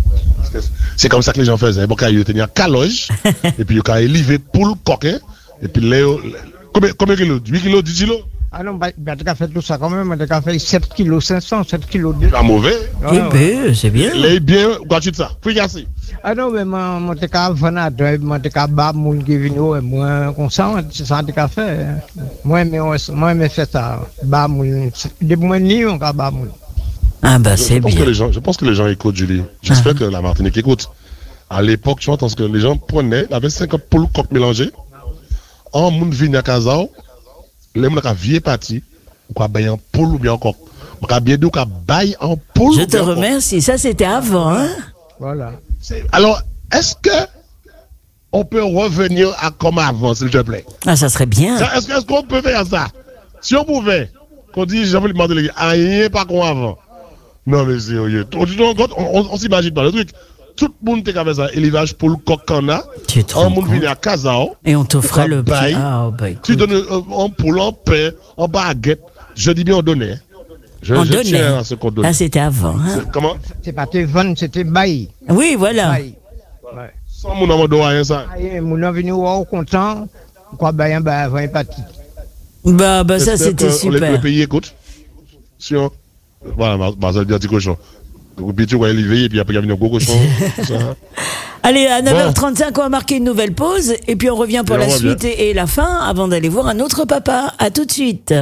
C'est comme ça que les gens faisaient. Bon, ils tenaient caloge, et puis ils livré poule, coq, hein, et puis les, combien, combien de kilos? huit kilos, dix kilos? Ah non, bah, bah, t'as fait tout ça quand même, t'as fait sept kilos cinq cents, sept kilos deux. Pas mauvais. Eh ben, c'est bien. Les bien, quoi tu dis ça? Fricassé. Ah non, mais moi, moi, t'es qu'à venir, moi, t'es qu'à bas, moun qui vient, et moi, comme ça, c'est ça, t'es qu'à faire. Moi, mais, moi, mais fait ça, bas, moun, des mois ni, on qu'à bas, moun. Ah bah, Je c'est pense bien. que les gens, je pense que les gens écoutent, Julie. J'espère que la Martinique écoute. À l'époque, tu vois, parce que les gens prenaient, il y avait cinquante poules coq mélangées, en moun vignes à Kazao, les gens qui viennent parti, ou qui baillent en poule ou bien encore. Ou qui bien qui baillent en poule. Je te remercie. Ça, c'était avant, hein? Voilà. Alors, est-ce que on peut revenir à comme avant, s'il te plaît? Ah, ça serait bien. Ça, est-ce, est-ce qu'on peut faire ça? Si on pouvait, qu'on dit, j'ai voulu demander, rien pas comme avant. Non, mais sérieux. On, on, on, on s'imagine pas le truc. Tout le monde était avec ça, élevage pour le coq qu'on a. Un monde vient à Kazao. Et on t'offrait le bail. Ah, bah, tu donnes en poule, en pain, en baguette. Je dis bien, on donnait. Je, on je donnait. tiens à ce qu'on donne. Ah, c'était avant. Hein? Comment? C'est pas te vendre, c'était bail. Oui, voilà. Bail. Ouais. Sans mon nom de rien, ça. Mon nom venu au content. Quoi, bail, bah, avant, parti. Bah, bah, ça, c'était super. Le pays écoute. Si on. Voilà, bah, ça veut dire du cochon. Puis tu vois, l'éveiller, et puis après, il y a un gros cochon. Allez, à neuf heures trente-cinq, on va marquer une nouvelle pause, et puis on revient pour et la suite et, et la fin, avant d'aller voir un autre papa. À tout de suite.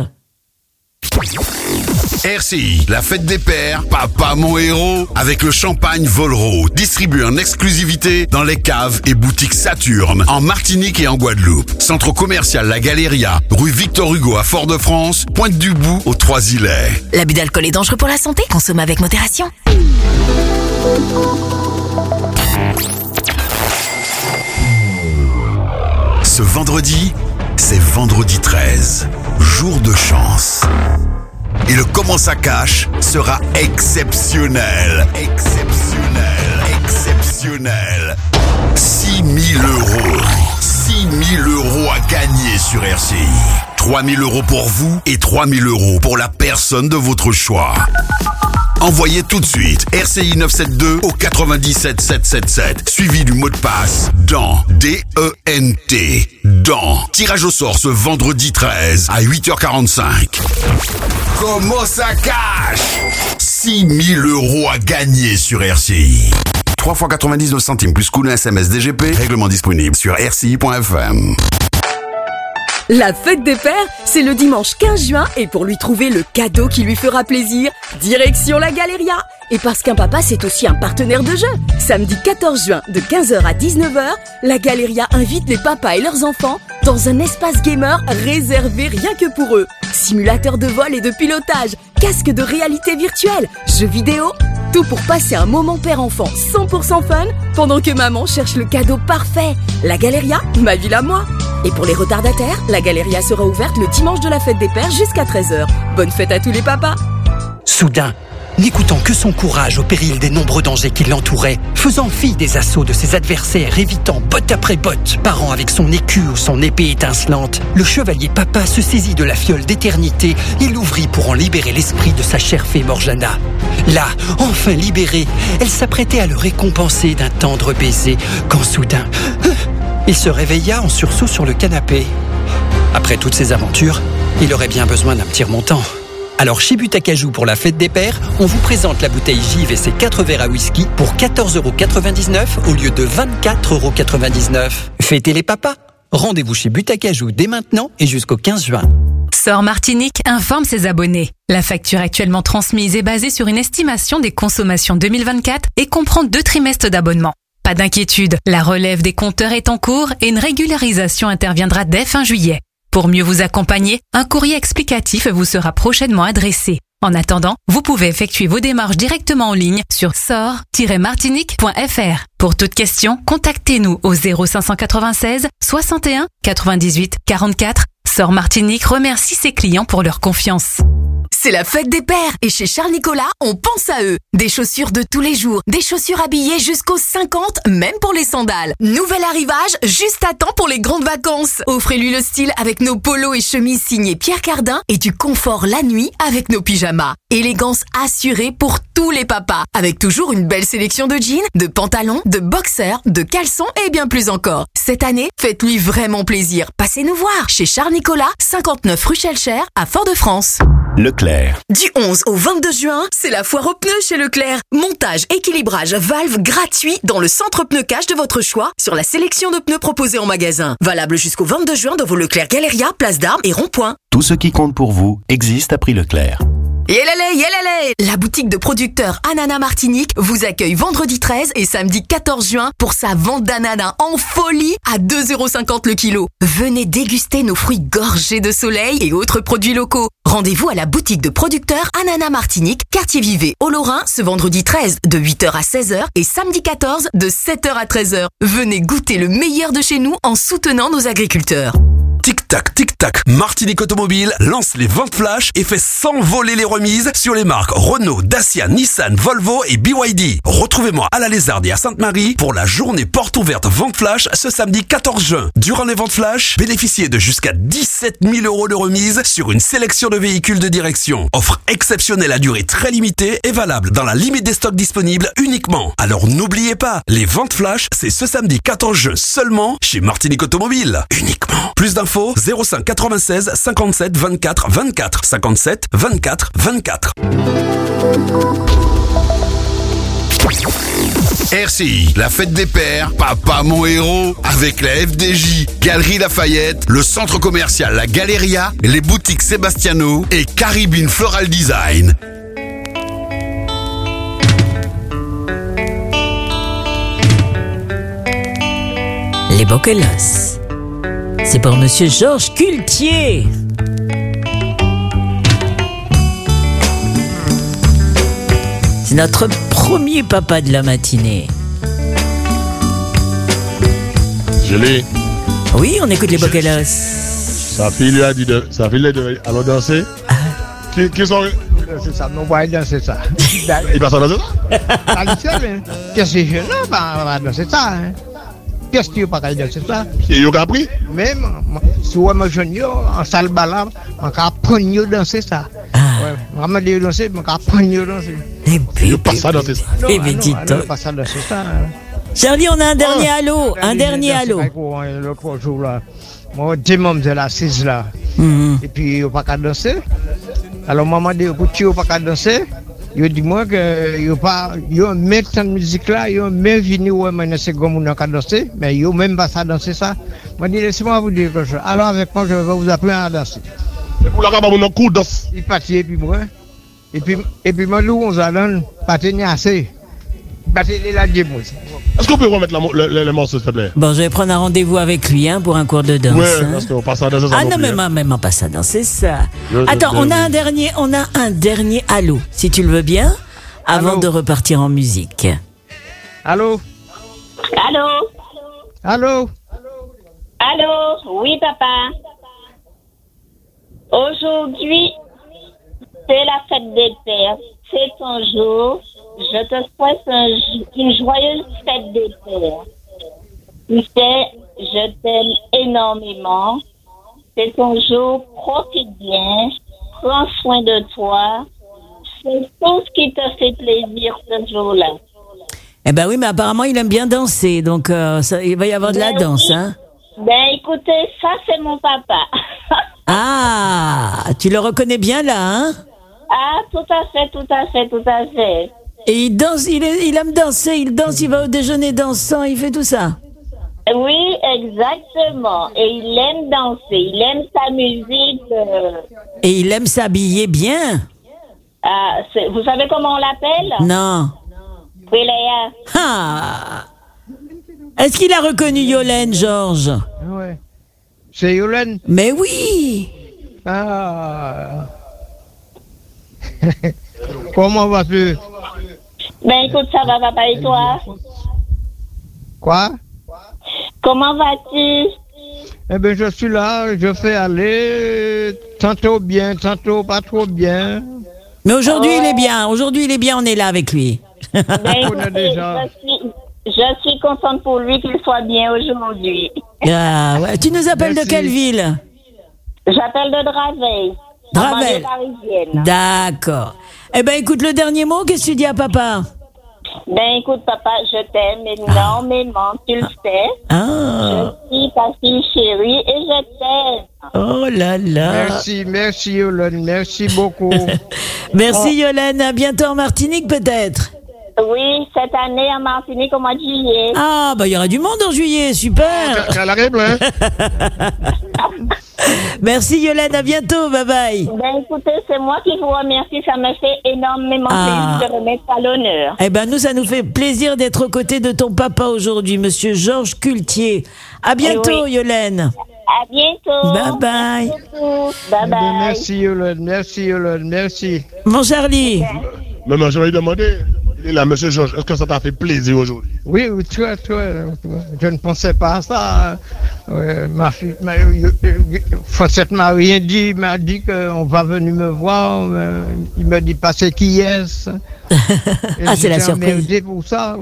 R C I, la fête des pères, papa mon héros, avec le champagne Volro, distribué en exclusivité dans les caves et boutiques Saturne, en Martinique et en Guadeloupe. Centre commercial La Galéria, rue Victor Hugo à Fort-de-France, Pointe-du-Bout aux Trois-Îlets. L'abus d'alcool est dangereux pour la santé, consomme avec modération. Ce vendredi, c'est vendredi treize, jour de chance. Et le comment ça cache sera exceptionnel. Exceptionnel. Exceptionnel. six mille euros. six mille euros à gagner sur R C I. trois mille euros pour vous et trois mille euros pour la personne de votre choix. Envoyez tout de suite R C I neuf cent soixante-douze au quatre-vingt-dix-sept sept cent soixante-dix-sept, suivi du mot de passe dans D E N T. Dans. Tirage au sort ce vendredi treize à huit heures quarante-cinq. Comment ça cache? six mille euros à gagner sur R C I. trois fois quatre-vingt-dix-neuf centimes plus coût d'un S M S D G P. Règlement disponible sur r c i point f m. La fête des pères, c'est le dimanche quinze juin et pour lui trouver le cadeau qui lui fera plaisir, direction la Galéria. Et parce qu'un papa, c'est aussi un partenaire de jeu. Samedi quatorze juin, de quinze heures à dix-neuf heures, la Galéria invite les papas et leurs enfants dans un espace gamer réservé rien que pour eux. Simulateur de vol et de pilotage, casque de réalité virtuelle, jeux vidéo, tout pour passer un moment père-enfant cent pour cent fun pendant que maman cherche le cadeau parfait. La Galéria, ma ville à moi. Et pour les retardataires, la Galéria sera ouverte le dimanche de la fête des pères jusqu'à treize heures. Bonne fête à tous les papas. Soudain, n'écoutant que son courage au péril des nombreux dangers qui l'entouraient, faisant fi des assauts de ses adversaires, évitant botte après botte, parant avec son écu ou son épée étincelante, le chevalier papa se saisit de la fiole d'éternité et l'ouvrit pour en libérer l'esprit de sa chère fée Morjana. Là, enfin libérée, elle s'apprêtait à le récompenser d'un tendre baiser, quand soudain, il se réveilla en sursaut sur le canapé. Après toutes ces aventures, il aurait bien besoin d'un petit remontant. Alors chez Butacajou pour la fête des pères, on vous présente la bouteille Giv et ses quatre verres à whisky pour quatorze euros quatre-vingt-dix-neuf au lieu de vingt-quatre euros quatre-vingt-dix-neuf. Fêtez les papas. Rendez-vous chez Butacajou dès maintenant et jusqu'au quinze juin. Sort Martinique informe ses abonnés. La facture actuellement transmise est basée sur une estimation des consommations deux mille vingt-quatre et comprend deux trimestres d'abonnement. Pas d'inquiétude, la relève des compteurs est en cours et une régularisation interviendra dès fin juillet. Pour mieux vous accompagner, un courrier explicatif vous sera prochainement adressé. En attendant, vous pouvez effectuer vos démarches directement en ligne sur sort tiret martinique point f r. Pour toute question, contactez-nous au zéro cinq cent quatre-vingt-seize soixante et un quatre-vingt-dix-huit quarante-quatre. Sort Martinique remercie ses clients pour leur confiance. C'est la fête des pères et chez Charles Nicolas, on pense à eux. Des chaussures de tous les jours, des chaussures habillées jusqu'aux cinquante, même pour les sandales. Nouvel arrivage, juste à temps pour les grandes vacances. Offrez-lui le style avec nos polos et chemises signées Pierre Cardin et du confort la nuit avec nos pyjamas. Élégance assurée pour tous les papas, avec toujours une belle sélection de jeans, de pantalons, de boxers, de caleçons et bien plus encore. Cette année, faites-lui vraiment plaisir. Passez nous voir chez Charles Nicolas, cinquante-neuf rue Schellcher à Fort-de-France. Leclerc. Du onze au vingt-deux juin, c'est la foire aux pneus chez Leclerc. Montage, équilibrage, valve gratuit dans le centre pneu cash de votre choix sur la sélection de pneus proposés en magasin. Valable jusqu'au vingt-deux juin dans vos Leclerc Galéria, Place d'Armes et Rond-Point. Tout ce qui compte pour vous existe à prix Leclerc. Yélélé, yélélé! La boutique de producteurs Ananas Martinique vous accueille vendredi treize et samedi quatorze juin pour sa vente d'ananas en folie à deux euros cinquante le kilo. Venez déguster nos fruits gorgés de soleil et autres produits locaux. Rendez-vous à la boutique de producteurs Ananas Martinique, quartier Vivet, au Lorrain, ce vendredi treize de huit heures à seize heures et samedi quatorze de sept heures à treize heures. Venez goûter le meilleur de chez nous en soutenant nos agriculteurs. Tic-tac, tic-tac, Martinique Automobile lance les ventes flash et fait s'envoler les remises sur les marques Renault, Dacia, Nissan, Volvo et B Y D. Retrouvez-moi à la Lézarde et à Sainte-Marie pour la journée porte ouverte vente flash ce samedi quatorze juin. Durant les ventes flash, bénéficiez de jusqu'à dix-sept mille euros de remise sur une sélection de véhicules de direction. Offre exceptionnelle à durée très limitée et valable dans la limite des stocks disponibles uniquement. Alors n'oubliez pas, les ventes flash, c'est ce samedi quatorze juin seulement chez Martinique Automobile. Uniquement. Plus d'infos zéro cinq quatre-vingt-seize cinquante-sept vingt-quatre vingt-quatre cinquante-sept vingt-quatre vingt-quatre. R C I, la fête des pères, papa mon héros, avec la F D J, Galerie Lafayette, le centre commercial La Galeria, les boutiques Sébastiano et Caribbean Floral Design. Les Bokelas. C'est pour Monsieur Georges Cultier. C'est notre premier papa de la matinée. Je l'ai. Oui, on écoute les Bokelas. Sa fille lui a dit de, sa fille lui a dit, allons danser. Ah. Qui, qui sont... C'est ça, on va danser ça. Il va s'en danser ça? Qu'est-ce que je là, on va danser ça. Hein? Qu'est-ce que tu veux pas danser ça? Et il a appris? Même, si on me jeune, en salle balade, on va prendre danser ça. On va me danser, on va prendre danser. Il pas ça danser ça. Eh bien, dis donc. Pas ça danser ça. Charlie, on a un dernier halo. Un dernier halo. L'autre jour là, moi, deux membres de la six là. Et puis, on va pas danser. Alors, maman dit, tu ne peux pas danser. Je dis moi que il pas il met cette musique là, il met venu ouais mais c'est comme on a danser, mais il même pas ça danser ça. Moi dis laissez-moi vous dire quelque chose. Alors avec moi je vais vous apprendre à danser. Et pour la cabaret mon coup danse. Il parti et puis moi et puis et puis moi nous on s'allonge pas tenir assez. Pas tenir la dieu moi. Est-ce qu'on peut remettre la, le, le morceau s'il te plaît? Bon, je vais prendre un rendez-vous avec lui hein, pour un cours de danse. Ouais, hein. parce qu'on passe à danser ça. Ah non, plus, mais hein. même pas ça danser ça. Je, Attends, je, on je, a un dernier, on a un dernier halo, si tu le veux bien, avant Allô? de repartir en musique. Allô? Allô? Allô? Allô? Oui, papa. Aujourd'hui, c'est la fête des pères. C'est ton jour. Je te souhaite un, une joyeuse fête des pères. Tu sais, je t'aime énormément. C'est ton jour. Profite bien. Prends soin de toi. C'est tout ce qui te fait plaisir ce jour-là. Eh ben oui, mais apparemment il aime bien danser, donc euh, ça, il va y avoir de la Ben danse, oui. hein. Ben écoutez, ça c'est mon papa. Ah, tu le reconnais bien là, hein. Ah, tout à fait, tout à fait, tout à fait. Et il danse, il, est, il aime danser, il danse, il va au déjeuner dansant, il fait tout ça. Oui, exactement. Et il aime danser, il aime sa musique. Euh... Et il aime s'habiller bien. Ah, c'est- vous savez comment on l'appelle? Non. Oui, Léa. Ah. Est-ce qu'il a reconnu Yolène, Georges? Ouais. C'est Yolène? Mais oui. Ah. Comment vas-tu? Ben écoute, ça va, papa, et toi? Quoi? Comment vas-tu? Eh bien, je suis là, je fais aller tantôt bien, tantôt pas trop bien. Mais aujourd'hui il est bien, aujourd'hui il est bien, on est là avec lui. Ben écoutez, je suis, je suis contente pour lui qu'il soit bien aujourd'hui. Ah, ouais. Tu nous appelles Merci. de quelle ville? J'appelle de Draveil. en Draveil. banlieue parisienne. D'accord. Eh ben écoute, le dernier mot, qu'est-ce que tu dis à papa? Ben écoute papa, je t'aime énormément, tu le sais. Ah. Je suis ta fille chérie et je t'aime. Oh là là. Merci, merci Yolène, merci beaucoup. Merci Yolène, à bientôt en Martinique peut-être. Oui, cette année en Martinique au mois de juillet. Ah bah il y aura du monde en juillet, super. Elle arrive, hein. Merci Yolande, à bientôt, bye bye. Ben écoutez, c'est moi qui vous remercie, ça me fait énormément Ah. plaisir de remettre à l'honneur. Eh ben nous, ça nous fait plaisir d'être aux côtés de ton papa aujourd'hui, monsieur Georges Cultier. À bientôt, Oui. Yolène. À bientôt. Bye bye. Merci beaucoup. Bye bye. Merci Yolande, merci Yolande, merci. Mon Charlie. Non, non, je vais lui demander. Il est là, monsieur Georges, est-ce que ça t'a fait plaisir aujourd'hui? Oui, oui, très, très. Je ne pensais pas à ça. Euh, ma fille, ma, euh, euh, Fossette m'a rien dit, il m'a dit qu'on va venir me voir. euh, Il m'a dit passer qui est-ce. Ah, c'est la surprise. Pour ça.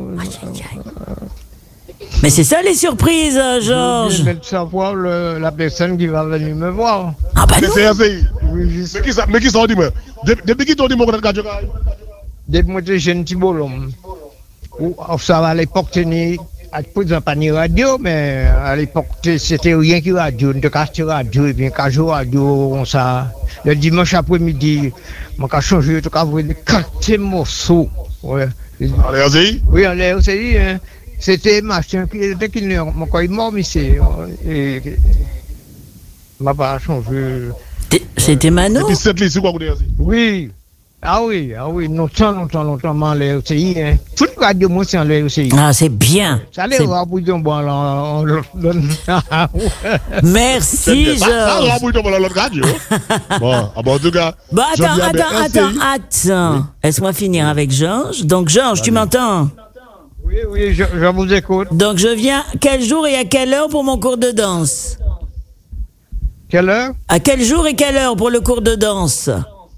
Mais c'est ça les surprises, euh, Georges. Je vais savoir le- la personne qui va venir me voir. Ah bah Mais c'est R C I. Mais qui ça, mais qui ça, dis-moi? Dep- Depuis qui t'ont dit, mon connaître Radio Caraïbe? Depuis que j'étais jeune petit bolom. Ou, ça va à l'époque, tenir, à présent, pas ni radio, mais à l'époque, c'était rien que radio. On te casse radio, et bien, quand je radio, on ça. Le dimanche après-midi, on a changé, on a envoyé quatre morceaux. Ouais. En R C I? Oui, en R C I, hein. C'était machin, dès qu'il est encore mort, mais c'est. Et. m'a pas changé. C'était Mano? Et puis cette liste, c'est quoi, vous dites? Oui. Ah oui, ah oui, longtemps, longtemps, longtemps, mais en l'R C I, hein. Toute radio, moi, c'est en l'R C I. Ah, c'est bien. Ça allait C'est- voir bouillon, bon, alors, on le donne. Merci, Ça, ça, Georges. on va dans l'autre radio. Bon, ah bon, en tout cas. Bon, je attends, viens avec attends, R C I. attends, attends. Laisse-moi finir avec Georges. Donc, Georges, tu m'entends? Oui, oui, je, je vous écoute. Donc, je viens quel jour et à quelle heure pour mon cours de danse? Quelle heure? À quel jour et quelle heure pour le cours de danse?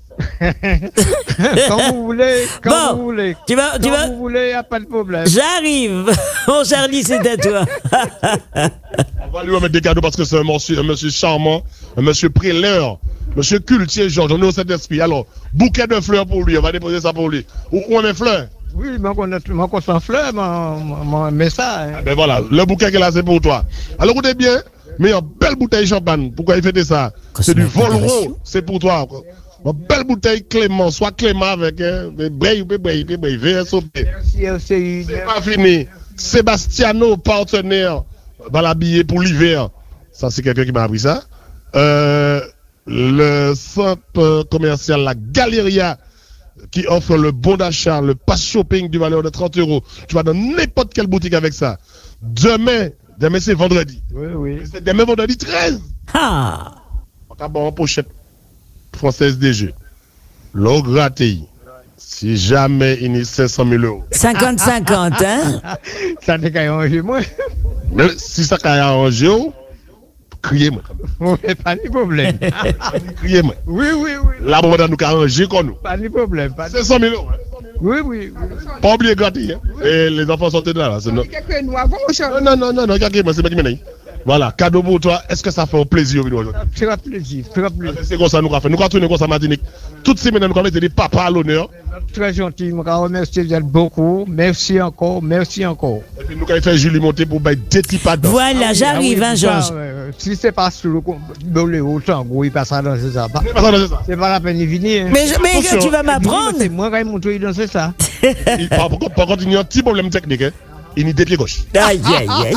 Quand vous voulez, quand Bon, vous voulez. tu vas- tu Quand vas- vous voulez, y a pas de problème. J'arrive. Mon Charlie, c'est à toi. On va lui remettre des cadeaux parce que c'est un monsieur, un monsieur charmant, un monsieur préleur, monsieur Cultier Georges, on est au Saint-Esprit. Alors, bouquet de fleurs pour lui, on va déposer ça pour lui. Où on est fleurs? Oui, moi, qu'on a- moi, qu'on s'en fleur, mon message. Ben voilà, le bouquet qu'elle a, c'est pour toi. Alors, écoutez bien, mais une belle bouteille de champagne. Pourquoi il fait ça? C'est du Volro, c'est pour toi. Une belle bouteille Clément, soit Clément avec un breil, breil, breil, V S O P. C'est pas fini. Sébastiano, partenaire, va l'habiller pour l'hiver. Ça, c'est quelqu'un qui m'a appris ça. Euh, le centre commercial, la Galeria, qui offre le bon d'achat, le pass shopping du valeur de trente euros. Tu vas dans n'importe quelle boutique avec ça. Demain, demain c'est vendredi. Oui, oui. C'est demain vendredi treize. Ah! On t'a bon en pochette française des jeux. L'eau grattée. Si jamais il y a cinq cent mille euros. cinquante cinquante, hein? Ça n'est qu'à arranger, moi. Mais si ça a arrangé, criez-moi. Oui, pas de problème. Criez-moi. Oui, oui, oui. Là, on va nous arranger comme nous. Pas de problème. Pas de... cinq cent mille euros. Oui, oui. Pas oublier gratis. Hein. Et les enfants sortent de là. là. C'est no... Non, non, non, non, regardez, moi, c'est pas qui m'en Voilà, cadeau pour toi. Est-ce que ça fait un plaisir aujourd'hui? Très plaisir, très plaisir. C'est comme ça nous avons fait. Nous avons tourné comme ça Martinique. Toutes ces semaines, nous avons été des papas à l'honneur. Très gentil, je vous remercie beaucoup. Merci encore, merci encore. Et puis nous avons fait Julie monter pour bailler des petits pas dedans. Voilà, Ah oui, j'arrive, ah oui, hein, ça, Georges. euh, si c'est pas sur le boléro, tango, il passera dans ça. Pas- Il passera dans ça. C'est pas la peine de venir. hein. Mais, je- mais Attention. tu vas m'apprendre. C'est moi qui ai montré dans ça. Il- Par contre, par contre, il y a un petit problème technique. Hein. Il y a des pieds gauche. Aïe, aïe, aïe.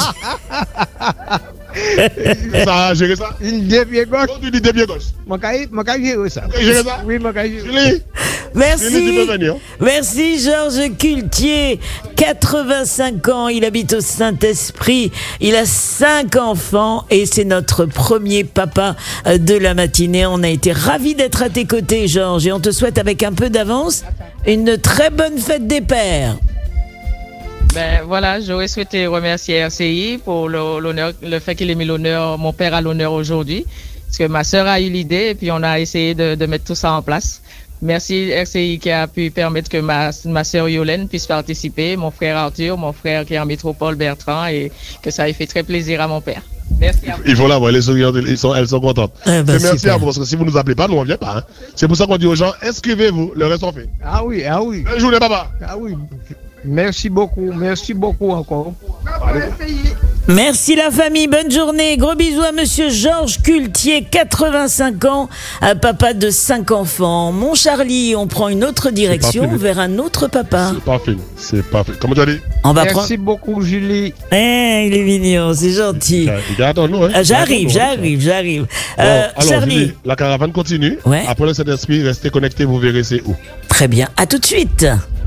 Ça a géré ça? Une des pieds gauche. Tu dis des pieds gauche. Moi, j'ai géré ça. Tu as géré ça? Oui, moi, j'ai géré. Julie, Julie, tu Merci. peux venir. Merci Georges Cultier, quatre-vingt-cinq ans, il habite au Saint-Esprit, il a cinq enfants et c'est notre premier papa euh, de la matinée. On a été ravis d'être à tes côtés Georges et on te souhaite avec un peu d'avance une très bonne fête des pères. Ben voilà, j'aurais souhaité remercier R C I pour le, l'honneur, le fait qu'il ait mis l'honneur, mon père à l'honneur aujourd'hui, parce que ma sœur a eu l'idée et puis on a essayé de, de mettre tout ça en place. Merci R C I qui a pu permettre que ma, ma sœur Yolène puisse participer, mon frère Arthur, mon frère qui est en métropole Bertrand et que ça ait fait très plaisir à mon père. Merci à vous. Il faut la voir, les souriantes, ils sont, elles sont contentes. Eh ben, C'est merci super. à vous, parce que si vous ne nous appelez pas, nous on ne vient pas. Hein. C'est pour ça qu'on dit aux gens, inscrivez-vous, le reste on fait. Ah oui, ah oui. Belle journée, papa. Ah oui. Merci beaucoup, merci beaucoup encore. Allez. Merci la famille, bonne journée. Gros bisous à monsieur Georges Cultier, quatre-vingt-cinq ans, un papa de cinq enfants. Mon Charlie, on prend une autre direction vers un autre papa. C'est pas fini, c'est pas fini. Comment tu as dit? On va Merci prendre... beaucoup, Julie. Eh, il est mignon, c'est gentil. Attends-nous, hein. Euh, J'arrive, j'arrive, j'arrive. Bon, Euh, alors, Charlie. Julie, la caravane continue. Ouais. Après le Saint-Esprit, restez connectés, vous verrez c'est où. Très bien, à tout de suite.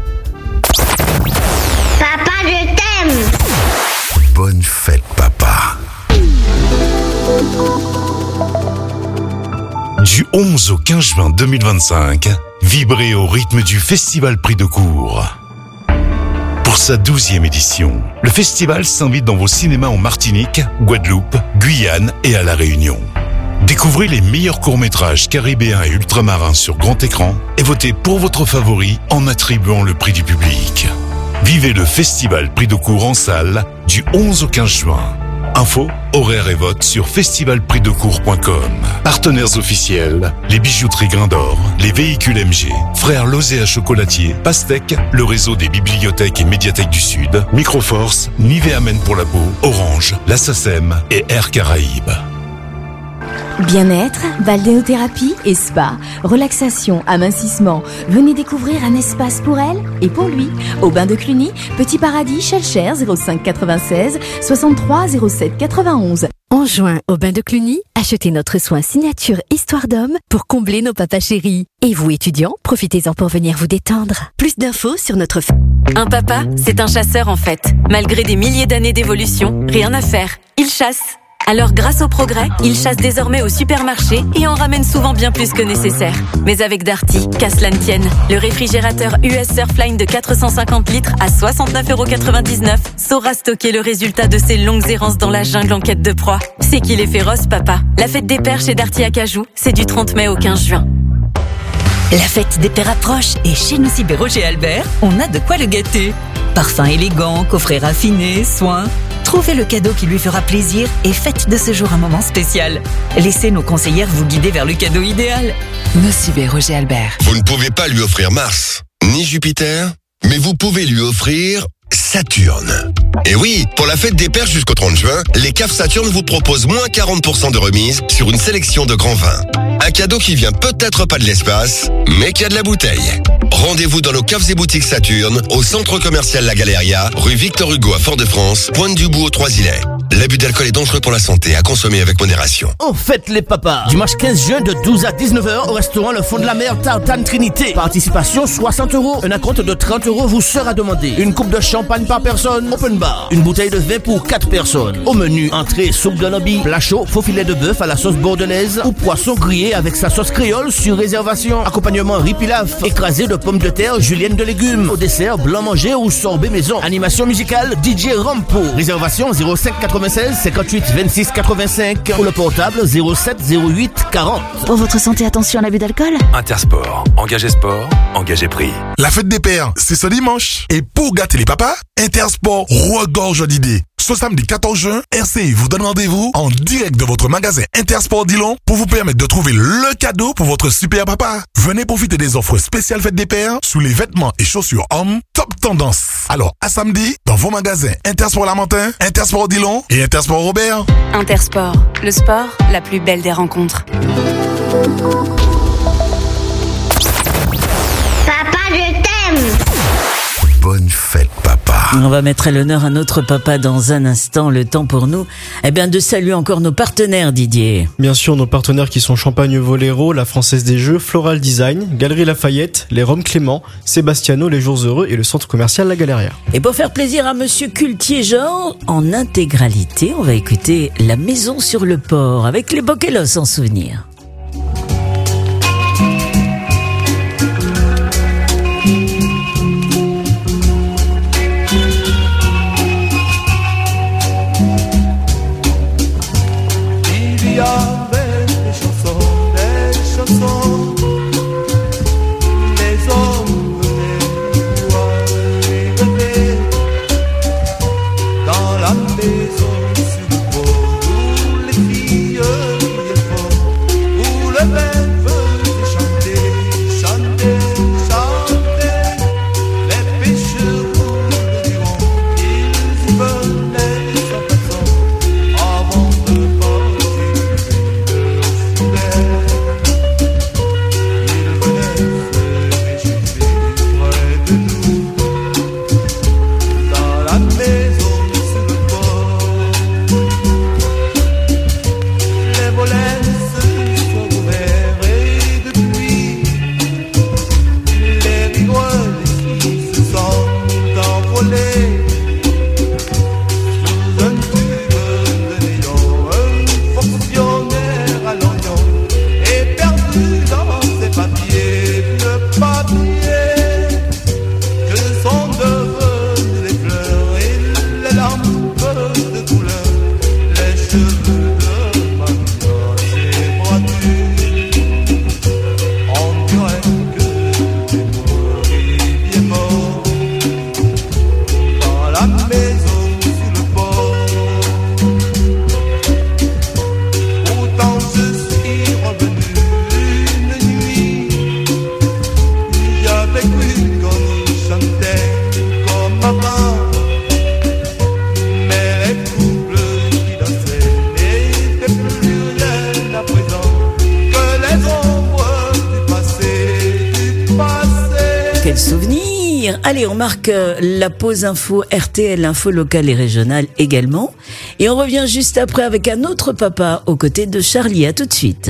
Papa, je t'aime. Bonne fête, papa. Du onze au quinze juin deux mille vingt-cinq, vibrez au rythme du Festival Prix de Cour. Pour sa douzième édition, le festival s'invite dans vos cinémas en Martinique, Guadeloupe, Guyane et à La Réunion. Découvrez les meilleurs courts-métrages caribéens et ultramarins sur grand écran et votez pour votre favori en attribuant le prix du public. Vivez le Festival Prix de Cour en salle du onze au quinze juin. Infos, horaires et votes sur festival prix de cour point com. Partenaires officiels, les bijouteries Grain d'Or, les véhicules M G, Frères Lozéa Chocolatier, Pastèque, le réseau des bibliothèques et médiathèques du Sud, Microforce, Nivea Men pour la peau, Orange, la SACEM et Air Caraïbes. Bien-être, balnéothérapie et spa, relaxation, amincissement. Venez découvrir un espace pour elle et pour lui. Au Bain de Cluny, Petit Paradis, Chelcher, zéro cinq quatre-vingt-seize soixante-trois zéro sept quatre-vingt-onze. En juin, au Bain de Cluny, achetez notre soin signature Histoire d'homme pour combler nos papas chéris. Et vous, étudiants, profitez-en pour venir vous détendre. Plus d'infos sur notre... F... Un papa, c'est un chasseur en fait. Malgré des milliers d'années d'évolution, rien à faire. Il chasse. Alors grâce au progrès, il chasse désormais au supermarché et en ramène souvent bien plus que nécessaire. Mais avec Darty, qu'à cela ne tienne, le réfrigérateur U S Surfline de quatre cent cinquante litres à soixante-neuf euros quatre-vingt-dix-neuf saura stocker le résultat de ses longues errances dans la jungle en quête de proie. C'est qu'il est féroce, papa. La fête des pères chez Darty Acajou, c'est du trente mai au quinze juin. La fête des pères approche et chez nous Cyber Roger Albert, on a de quoi le gâter. Parfum élégant, coffret raffiné, soins. Trouvez le cadeau qui lui fera plaisir et faites de ce jour un moment spécial. Laissez nos conseillères vous guider vers le cadeau idéal. Nocibé Roger Albert. Vous ne pouvez pas lui offrir Mars, ni Jupiter, mais vous pouvez lui offrir Saturne. Et oui, pour la fête des pères jusqu'au trente juin, les caves Saturne vous proposent moins quarante pour cent de remise sur une sélection de grands vins. Un cadeau qui vient peut-être pas de l'espace, mais qui a de la bouteille. Rendez-vous dans nos caves et boutiques Saturne, au centre commercial La Galéria, rue Victor Hugo à Fort-de-France, Pointe-du-Bout aux Trois-Îlets. L'abus d'alcool est dangereux pour la santé, à consommer avec modération. En fête les papas, dimanche quinze juin de douze à dix-neuf heures au restaurant Le Fond de la Mer Tartane Trinité. Participation soixante euros, un acompte de trente euros vous sera demandé. Une coupe de champagne par personne, open bar. Une bouteille de vin pour quatre personnes. Au menu, entrée, soupe de lobby, plat chaud, faux filet de bœuf à la sauce bordelaise ou poisson grillé avec sa sauce créole sur réservation. Accompagnement riz pilaf, écrasé de pommes de terre, julienne de légumes. Au dessert, blanc manger ou sorbet maison. Animation musicale, D J Rampo. Réservation zéro cinq quatre-vingt-seize cinquante-huit vingt-six quatre-vingt-cinq ou le portable zéro sept zéro huit quarante. Pour votre santé, attention à l'abus d'alcool. Intersport, engagez sport, engagez prix. La fête des pères, c'est ce dimanche. Et pour gâter les papas, Intersport regorge d'idées. Ce samedi quatorze juin, R C I vous donne rendez-vous en direct de votre magasin Intersport Dillon pour vous permettre de trouver le cadeau pour votre super papa. Venez profiter des offres spéciales fête des pères sous les vêtements et chaussures hommes top tendance. Alors, à samedi, dans vos magasins Intersport Lamentin, Intersport Dillon et Intersport Robert. Intersport, le sport, la plus belle des rencontres. Papa, je t'aime. Bonne fête, papa. On va mettre à l'honneur un autre papa dans un instant. Le temps pour nous, eh bien, de saluer encore nos partenaires, Didier. Bien sûr, nos partenaires qui sont Champagne Voléro, la Française des Jeux, Floral Design, Galerie Lafayette, les Roms Clément, Sébastiano, les Jours Heureux et le centre commercial La Galéria. Et pour faire plaisir à Monsieur Cultier-Jean, en intégralité, on va écouter La Maison sur le Port avec les Boquelos en souvenir. Il y avait des chansons, des chansons. Les hommes venaient voir et rêver dans la maison sur le port où les filles riaient fort. Allez, on marque la pause info R T L, info locale et régionale également. Et on revient juste après avec un autre papa aux côtés de Charlie. À tout de suite.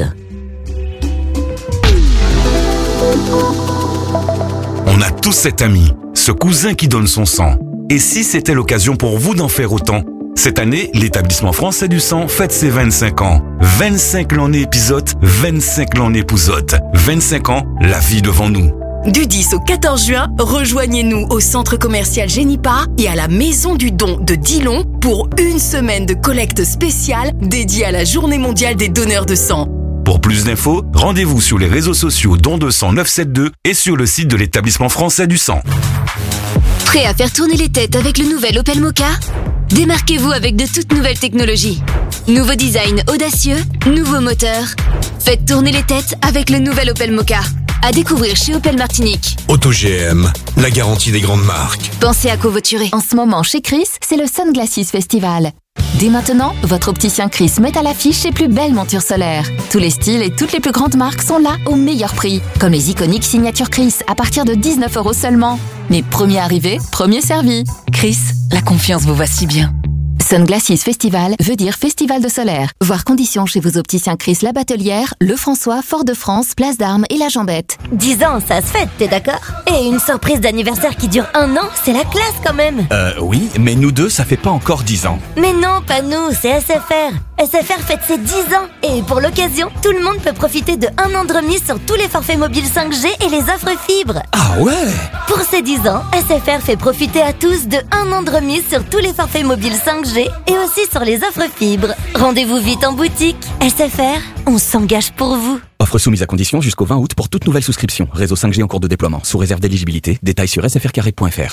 On a tous cet ami, ce cousin qui donne son sang. Et si c'était l'occasion pour vous d'en faire autant? Cette année, l'établissement français du sang fête ses vingt-cinq ans. vingt-cinq l'année épisode, vingt-cinq l'année épousote. vingt-cinq ans, la vie devant nous. Du dix au quatorze juin, rejoignez-nous au centre commercial Génipa et à la Maison du Don de Dillon pour une semaine de collecte spéciale dédiée à la Journée mondiale des donneurs de sang. Pour plus d'infos, rendez-vous sur les réseaux sociaux Don de sang neuf cent soixante-douze et sur le site de l'établissement français du sang. Prêt à faire tourner les têtes avec le nouvel Opel Mokka? Démarquez-vous avec de toutes nouvelles technologies. Nouveau design audacieux, nouveau moteur. Faites tourner les têtes avec le nouvel Opel Mokka. À découvrir chez Opel Martinique. Auto G M, la garantie des grandes marques. Pensez à covoiturer. En ce moment, chez Chris, c'est le Sunglasses Festival. Dès maintenant, votre opticien Chris met à l'affiche ses plus belles montures solaires. Tous les styles et toutes les plus grandes marques sont là au meilleur prix. Comme les iconiques signatures Chris à partir de dix-neuf euros seulement. Mais premier arrivé, premier servi. Chris, la confiance vous va si bien. Sunglasses Festival veut dire festival de solaire. Voir conditions chez vos opticiens Chris La Batelière, Le François, Fort-de-France, Place d'Armes et La Jambette. dix ans, ça se fête, t'es d'accord? Et une surprise d'anniversaire qui dure un an, c'est la classe quand même. Euh, oui, mais nous deux, ça fait pas encore dix ans. Mais non, pas nous, c'est S F R. S F R fête ses dix ans. Et pour l'occasion, tout le monde peut profiter de un an de remise sur tous les forfaits mobiles cinq G et les offres fibres. Ah ouais? Pour ces dix ans, S F R fait profiter à tous de un an de remise sur tous les forfaits mobiles cinq G et aussi sur les offres fibres. Rendez-vous vite en boutique. S F R, on s'engage pour vous. Offre soumise à condition jusqu'au vingt août pour toute nouvelle souscription. Réseau cinq G en cours de déploiement. Sous réserve d'éligibilité. Détails sur s f r carré point f r.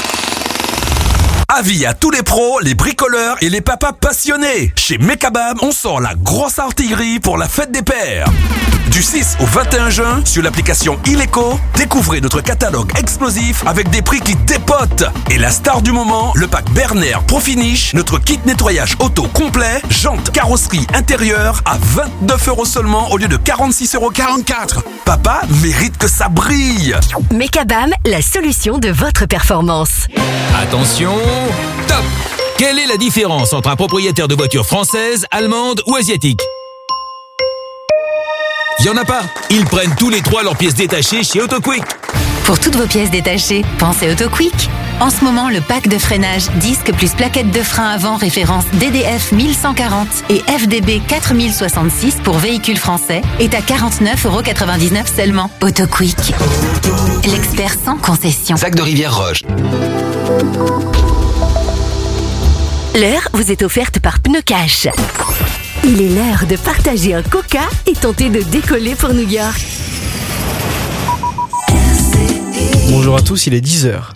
Avis à tous les pros, les bricoleurs et les papas passionnés. Chez Mekabam, on sort la grosse artillerie pour la fête des pères. Du six au vingt et un juin, sur l'application Ileco, découvrez notre catalogue explosif avec des prix qui dépotent. Et la star du moment, le pack Berner Pro Finish, notre kit nettoyage auto complet, jantes, carrosserie intérieure à vingt-neuf euros seulement au lieu de quarante-six euros quarante-quatre. Papa mérite que ça brille. Mekabam, la solution de votre performance. Attention, top! Quelle est la différence entre un propriétaire de voiture française, allemande ou asiatique? Il y en a pas. Ils prennent tous les trois leurs pièces détachées chez AutoQuick. Pour toutes vos pièces détachées, pensez AutoQuick. En ce moment, le pack de freinage disque plus plaquette de frein avant référence D D F mille cent quarante et F D B quatre mille soixante-six pour véhicules français est à quarante-neuf euros quatre-vingt-dix-neuf seulement. AutoQuick, l'expert sans concession. Sac de Rivière-Roche. L'heure vous est offerte par Pneu Cash. Il est l'heure de partager un coca et tenter de décoller pour New York. Bonjour à tous, il est dix heures.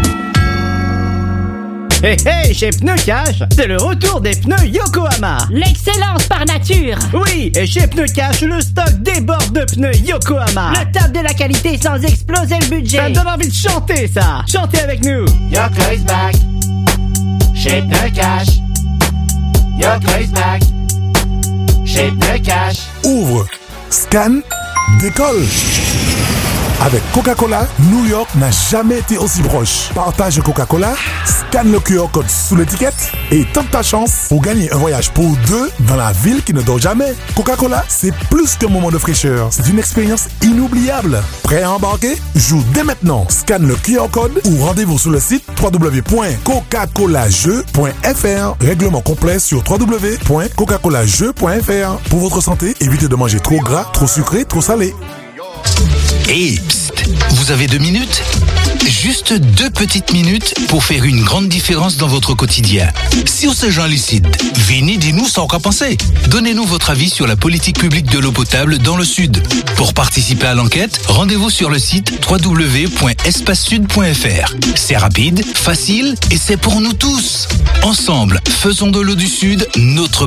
Hey hey, chez Pneu Cash, c'est le retour des pneus Yokohama. L'excellence par nature. Oui, et chez Pneu Cash, le stock déborde de pneus Yokohama. Le top de la qualité sans exploser le budget. Ça me donne envie de chanter ça. Chantez avec nous. Yoko is back. Chez Pneu Cash. Yoko is back. Chez Pneu Cash. Ouvre, scanne, décolle. Avec Coca-Cola, New York n'a jamais été aussi proche. Partage Coca-Cola, scanne le Q R code sous l'étiquette et tente ta chance pour gagner un voyage pour deux dans la ville qui ne dort jamais. Coca-Cola, c'est plus qu'un moment de fraîcheur. C'est une expérience inoubliable. Prêt à embarquer? Joue dès maintenant. Scanne le Q R code ou rendez-vous sur le site w w w point coca cola jeux point f r. Règlement complet sur w w w point coca cola jeux point f r. Pour votre santé, évitez de manger trop gras, trop sucré, trop salé. Hey, psst, vous avez deux minutes? Juste deux petites minutes pour faire une grande différence dans votre quotidien. Si on se joint lucide, venez dis-nous sans qu'à penser. Donnez-nous votre avis sur la politique publique de l'eau potable dans le Sud. Pour participer à l'enquête, rendez-vous sur le site w w w point espace sud point f r. C'est rapide, facile et c'est pour nous tous. Ensemble, faisons de l'eau du Sud notre